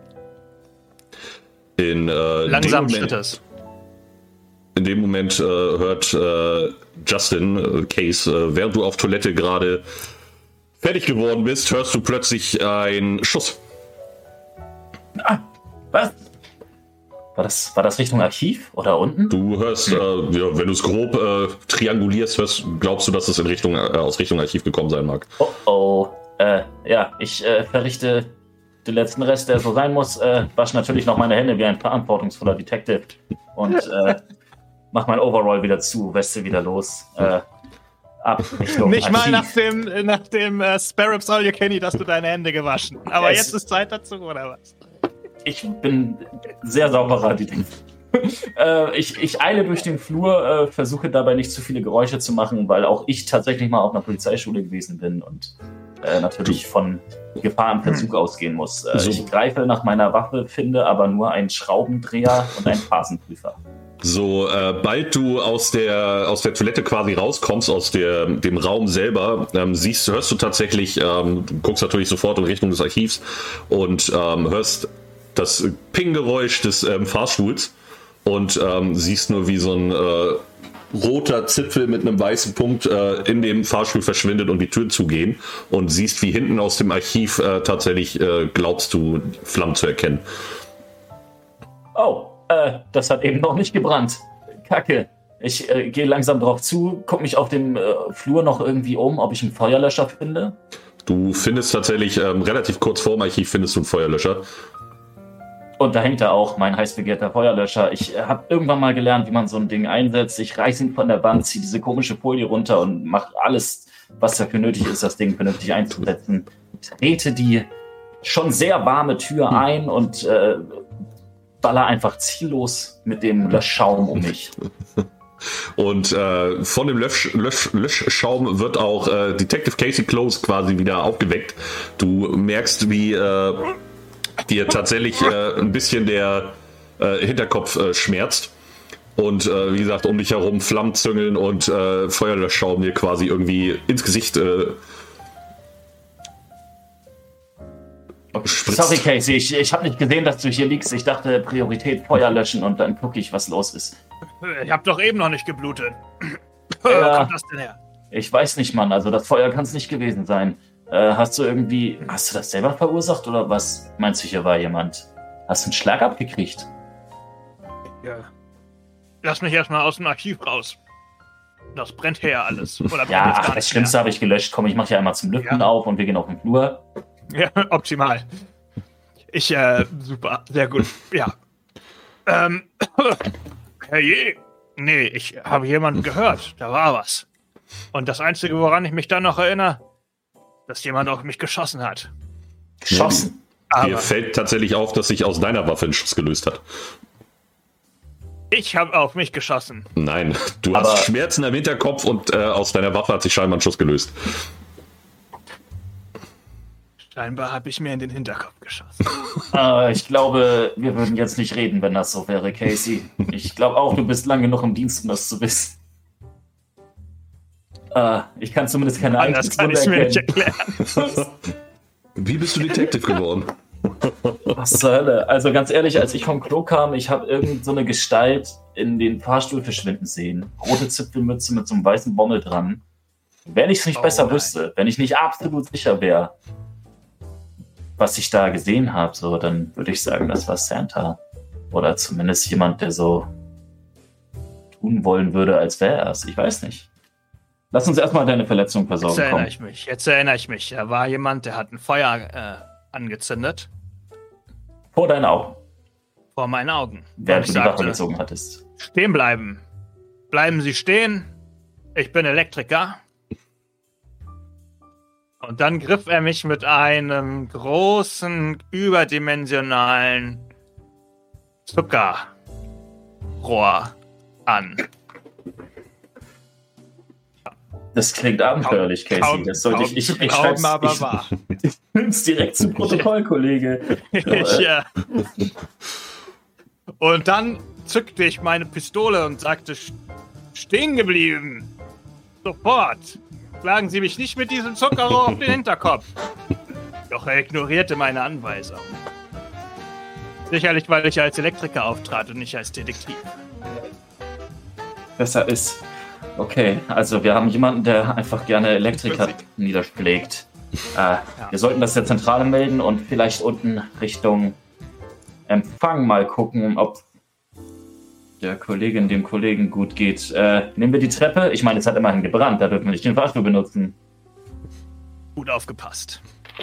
In, äh, langsam Schrittes. In dem Moment äh, hört äh, Justin, äh, Case, äh, während du auf Toilette gerade fertig geworden bist, hörst du plötzlich einen Schuss. Ah, was? War das, war das Richtung Archiv oder unten? Du hörst, hm. äh, ja, wenn du es grob äh, triangulierst, hörst, glaubst du, dass es in Richtung, äh, aus Richtung Archiv gekommen sein mag. Oh oh. Äh, ja, ich äh, verrichte den letzten Rest, der so sein muss. Äh, wasche natürlich noch meine Hände wie ein verantwortungsvoller Detective und äh, mach mein Overall wieder zu, Weste wieder los. Äh, ab Richtung Nicht Archiv. mal nach dem, nach dem äh, Sparrows All You Can Eat hast du deine Hände gewaschen. Aber es jetzt ist Zeit dazu, oder was? Ich bin sehr sauberer Detektiv. äh, ich, ich eile durch den Flur, äh, versuche dabei nicht zu viele Geräusche zu machen, weil auch ich tatsächlich mal auf einer Polizeischule gewesen bin und äh, natürlich von Gefahr im Verzug ausgehen muss. Äh, so. Ich greife nach meiner Waffe, finde aber nur einen Schraubendreher und einen Phasenprüfer. So, äh, bald du aus der, aus der Toilette quasi rauskommst, aus der, dem Raum selber, ähm, siehst, hörst du tatsächlich, ähm, du guckst natürlich sofort in Richtung des Archivs und ähm, hörst das Ping-Geräusch des ähm, Fahrstuhls und ähm, siehst nur, wie so ein äh, roter Zipfel mit einem weißen Punkt äh, in dem Fahrstuhl verschwindet und die Tür zugehen und siehst, wie hinten aus dem Archiv äh, tatsächlich äh, glaubst du Flammen zu erkennen. Oh, äh, das hat eben noch nicht gebrannt. Kacke. Ich äh, gehe langsam drauf zu, gucke mich auf dem äh, Flur noch irgendwie um, ob ich einen Feuerlöscher finde. Du findest tatsächlich ähm, relativ kurz vor dem Archiv findest du einen Feuerlöscher. Und dahinter auch mein heiß begehrter Feuerlöscher. Ich habe irgendwann mal gelernt, wie man so ein Ding einsetzt. Ich reiße ihn von der Wand, ziehe diese komische Folie runter und mache alles, was dafür nötig ist, das Ding vernünftig einzusetzen. Trete die schon sehr warme Tür ein und äh, baller einfach ziellos mit dem Löschschaum um mich. Und äh, von dem Lösch, Lösch, Löschschaum wird auch äh, Detective Casey Close quasi wieder aufgeweckt. Du merkst, wie äh, dir tatsächlich äh, ein bisschen der äh, Hinterkopf äh, schmerzt. Und äh, wie gesagt, um dich herum Flammen züngeln und äh, Feuerlöschschaum dir quasi irgendwie ins Gesicht äh, spritzt. Sorry, Casey, ich, ich habe nicht gesehen, dass du hier liegst. Ich dachte, Priorität Feuer löschen und dann gucke ich, was los ist. Ich hab doch eben noch nicht geblutet. Ja, wo kommt das denn her? Ich weiß nicht, Mann. Also das Feuer kann es nicht gewesen sein. Äh, hast du irgendwie... Hast du das selber verursacht oder was? Meinst du, hier war jemand? Hast du einen Schlag abgekriegt? Ja. Lass mich erstmal aus dem Archiv raus. Das brennt her alles. Oder ja, ach, das Schlimmste habe ich gelöscht. Komm, ich mache hier einmal zum Lüften ja. auf und wir gehen auf den Flur. Ja, optimal. Ich, äh, super. Sehr gut. Ja. Ähm... Herrje, nee, ich habe jemanden gehört, da war was. Und das Einzige, woran ich mich dann noch erinnere, dass jemand auf mich geschossen hat. Geschossen? Ja, dir fällt tatsächlich auf, dass sich aus deiner Waffe ein Schuss gelöst hat. Ich habe auf mich geschossen. Nein, du Aber hast Schmerzen am Hinterkopf und äh, aus deiner Waffe hat sich scheinbar ein Schuss gelöst. Scheinbar habe ich mir in den Hinterkopf geschossen. äh, ich glaube, wir würden jetzt nicht reden, wenn das so wäre, Casey. Ich glaube auch, du bist lang genug im Dienst, um das zu wissen. Äh, ich kann zumindest keine Anders kann ich es mir nicht erklären. Wie bist du Detective geworden? Was zur Hölle? Also ganz ehrlich, als ich vom Klo kam, ich habe irgend so eine Gestalt in den Fahrstuhl verschwinden sehen. Rote Zipfelmütze mit so einem weißen Bommel dran. Wenn ich es nicht Oh, besser nein. wüsste, wenn ich nicht absolut sicher wäre, was ich da gesehen habe, so, dann würde ich sagen, das war Santa. Oder zumindest jemand, der so tun wollen würde, als wäre er es. Ich weiß nicht. Lass uns erstmal deine Verletzung versorgen. Jetzt erinnere Komm. ich mich. Jetzt erinnere ich mich. Da war jemand, der hat ein Feuer äh, angezündet Vor deinen Augen, vor meinen Augen. während Und du ich die Waffe sagte, gezogen hattest. stehen bleiben. Bleiben Sie stehen. Ich bin Elektriker. Und dann griff er mich mit einem großen, überdimensionalen Zuckerrohr an. Das klingt abenteuerlich, Casey. Kaum- Das sollte kaum ich. Ich, zu ich, glauben, schreib's, aber ich, wahr. ich nimm's direkt zu Protokoll, Kollege. Ich, äh, und dann zückte ich meine Pistole und sagte, "St- stehen geblieben. Sofort. Schlagen Sie mich nicht mit diesem Zuckerrohr auf den Hinterkopf. Doch er ignorierte meine Anweisung. Sicherlich, weil ich als Elektriker auftrat und nicht als Detektiv. Besser ist. Okay, also wir haben jemanden, der einfach gerne Elektriker niederschlägt. Äh, ja. Wir sollten das der Zentrale melden und vielleicht unten Richtung Empfang mal gucken, ob der Kollegin dem Kollegen gut geht. Äh, nehmen wir die Treppe? Ich meine, es hat immerhin gebrannt, da dürfen wir nicht den Fahrstuhl benutzen. Gut aufgepasst.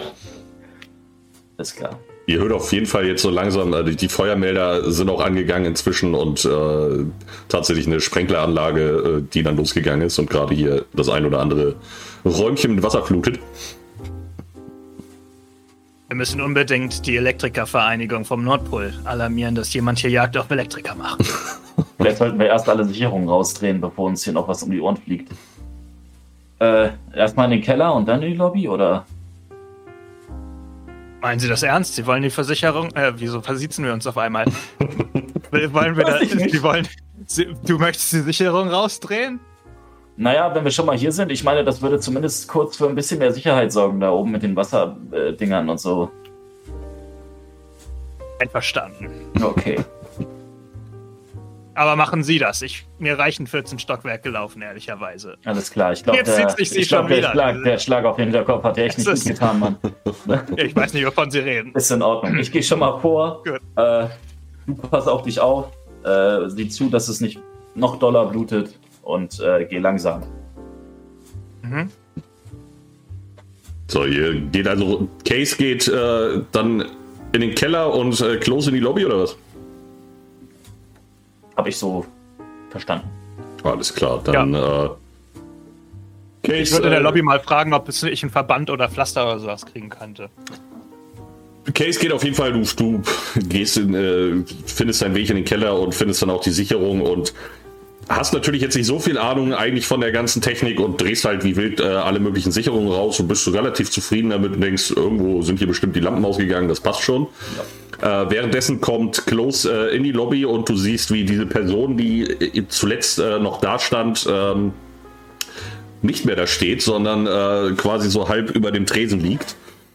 Ist klar. Ihr hört auf jeden Fall jetzt so langsam, äh, die Feuermelder sind auch angegangen inzwischen und äh, tatsächlich eine Sprenkleranlage, äh, die dann losgegangen ist und gerade hier das ein oder andere Räumchen mit Wasser flutet. Wir müssen unbedingt die Elektrikervereinigung vom Nordpol alarmieren, dass jemand hier Jagd auf Elektriker macht. Vielleicht sollten wir erst alle Sicherungen rausdrehen, bevor uns hier noch was um die Ohren fliegt. Äh, erstmal in den Keller und dann in die Lobby, oder? Meinen Sie das ernst? Sie wollen die Versicherung? Äh, wieso versiezen wir uns auf einmal? wollen wir da, Weiß ich nicht. Sie wollen, Sie, du möchtest die Sicherung rausdrehen? Naja, wenn wir schon mal hier sind, ich meine, das würde zumindest kurz für ein bisschen mehr Sicherheit sorgen, da oben mit den Wasserdingern und so. Einverstanden. Okay. Aber machen Sie das. Ich, mir reichen vierzehn Stockwerke laufen, ehrlicherweise. Alles klar, ich glaube, Jetzt der, sitzt sich ich glaub, schon der, wieder. Schlag, der Schlag auf den Hinterkopf hat dir echt Es nicht gut ist- getan, Mann. Ich weiß nicht, wovon Sie reden. Ist in Ordnung. Ich gehe schon mal vor. Gut. Äh, du pass auf dich auf. Äh, sieh zu, dass es nicht noch doller blutet und äh, geh langsam. Mhm. So, ihr geht also, Case geht äh, dann in den Keller und äh, Close in die Lobby oder was? Habe ich so verstanden. Alles klar, dann äh, Case, Ich würde in der äh, Lobby mal fragen, ob es ich einen Verband oder Pflaster oder sowas kriegen könnte. Case geht auf jeden Fall, du, du gehst in, äh, findest deinen Weg in den Keller und findest dann auch die Sicherung und hast natürlich jetzt nicht so viel Ahnung eigentlich von der ganzen Technik und drehst halt wie wild äh, alle möglichen Sicherungen raus und bist du relativ zufrieden damit und denkst, irgendwo sind hier bestimmt die Lampen ausgegangen, das passt schon. Ja. Äh, währenddessen kommt Close äh, in die Lobby und du siehst, wie diese Person, die äh, zuletzt äh, noch da stand, ähm, nicht mehr da steht, sondern äh, quasi so halb über dem Tresen liegt.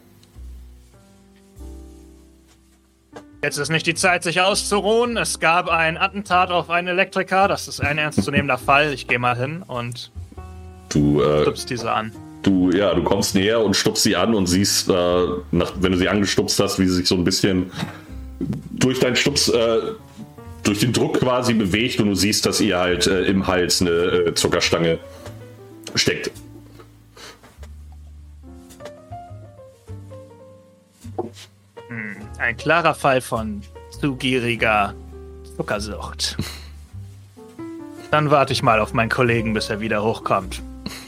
Jetzt ist nicht die Zeit, sich auszuruhen. Es gab ein Attentat auf einen Elektriker. Das ist ein ernstzunehmender Fall. Ich gehe mal hin und Du, äh, stupst diese an. du, ja, du kommst näher und stupst sie an und siehst, äh, nach, wenn du sie angestupst hast, wie sie sich so ein bisschen durch deinen Stups, äh, durch den Druck quasi bewegt und du siehst, dass ihr halt äh, im Hals eine äh, Zuckerstange steckt. Ein klarer Fall von zu gieriger Zuckersucht. Dann warte ich mal auf meinen Kollegen, bis er wieder hochkommt.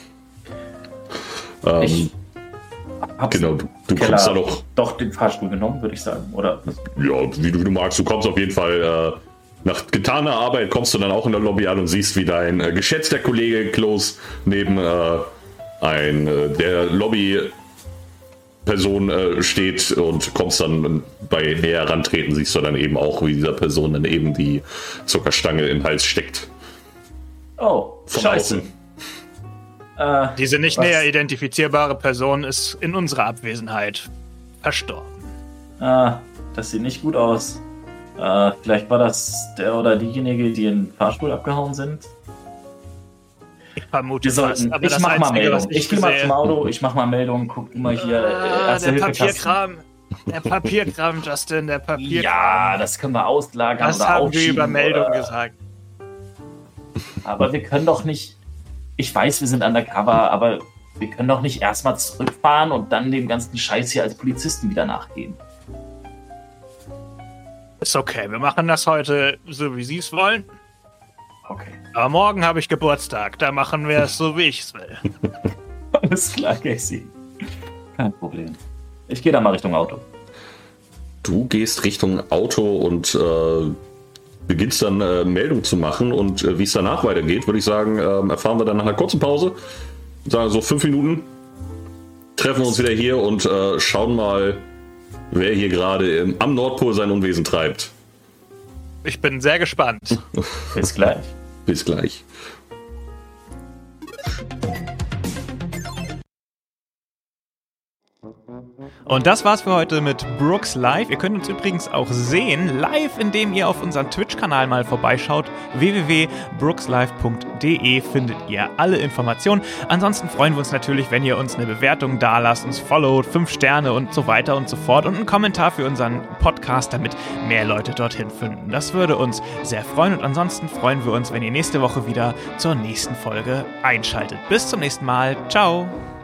Ähm, Ich hab's genau, du, du Keller kommst da noch, doch den Fahrstuhl genommen, würde ich sagen. Oder was? ja, wie du, wie du magst, du kommst auf jeden Fall äh, nach getaner Arbeit, kommst du dann auch in der Lobby an und siehst, wie dein äh, geschätzter Kollege Close neben äh, ein äh, der Lobby Person äh, steht und kommst dann bei näher rantreten, siehst du dann eben auch, wie dieser Person dann eben die Zuckerstange im Hals steckt. Oh, Von scheiße. außen. Äh, Diese nicht was? näher identifizierbare Person ist in unserer Abwesenheit verstorben. Ah, das sieht nicht gut aus. Äh, vielleicht war das der oder diejenige, die in den Fahrstuhl abgehauen sind. Ich vermute Wir sollten, fast, aber ich das mach mal Einzige, Meldung. was Ich, ich gehe mal sehe- zum Auto, ich mach mal Meldung, guck mal hier. äh, Ah, Erste der Hilfekasten. Papierkram. Der Papierkram, Justin, der Papierkram. Ja, das können wir auslagern das oder haben wir aufschieben. über Meldung oder, gesagt. Aber wir können doch nicht. Ich weiß, wir sind undercover, aber wir können doch nicht erstmal zurückfahren und dann dem ganzen Scheiß hier als Polizisten wieder nachgehen. Ist okay, wir machen das heute so, wie Sie es wollen. Okay. Aber morgen habe ich Geburtstag, da machen wir es so, wie ich es will. Alles klar, Casey. Kein Problem. Ich gehe da mal Richtung Auto. Du gehst Richtung Auto und äh, beginnst dann äh, Meldung zu machen. Und äh, wie es danach weitergeht, würde ich sagen, äh, erfahren wir dann nach einer kurzen Pause. Sagen so fünf Minuten. Treffen wir uns wieder hier und äh, schauen mal, wer hier gerade im- am Nordpol sein Unwesen treibt. Ich bin sehr gespannt. Bis gleich. Bis gleich. Und das war's für heute mit Brooks Live. Ihr könnt uns übrigens auch sehen, live, indem ihr auf unseren Twitch-Kanal mal vorbeischaut. w w w punkt brookslive punkt d e findet ihr alle Informationen. Ansonsten freuen wir uns natürlich, wenn ihr uns eine Bewertung dalasst, uns followt, fünf Sterne und so weiter und so fort und einen Kommentar für unseren Podcast, damit mehr Leute dorthin finden. Das würde uns sehr freuen und ansonsten freuen wir uns, wenn ihr nächste Woche wieder zur nächsten Folge einschaltet. Bis zum nächsten Mal. Ciao!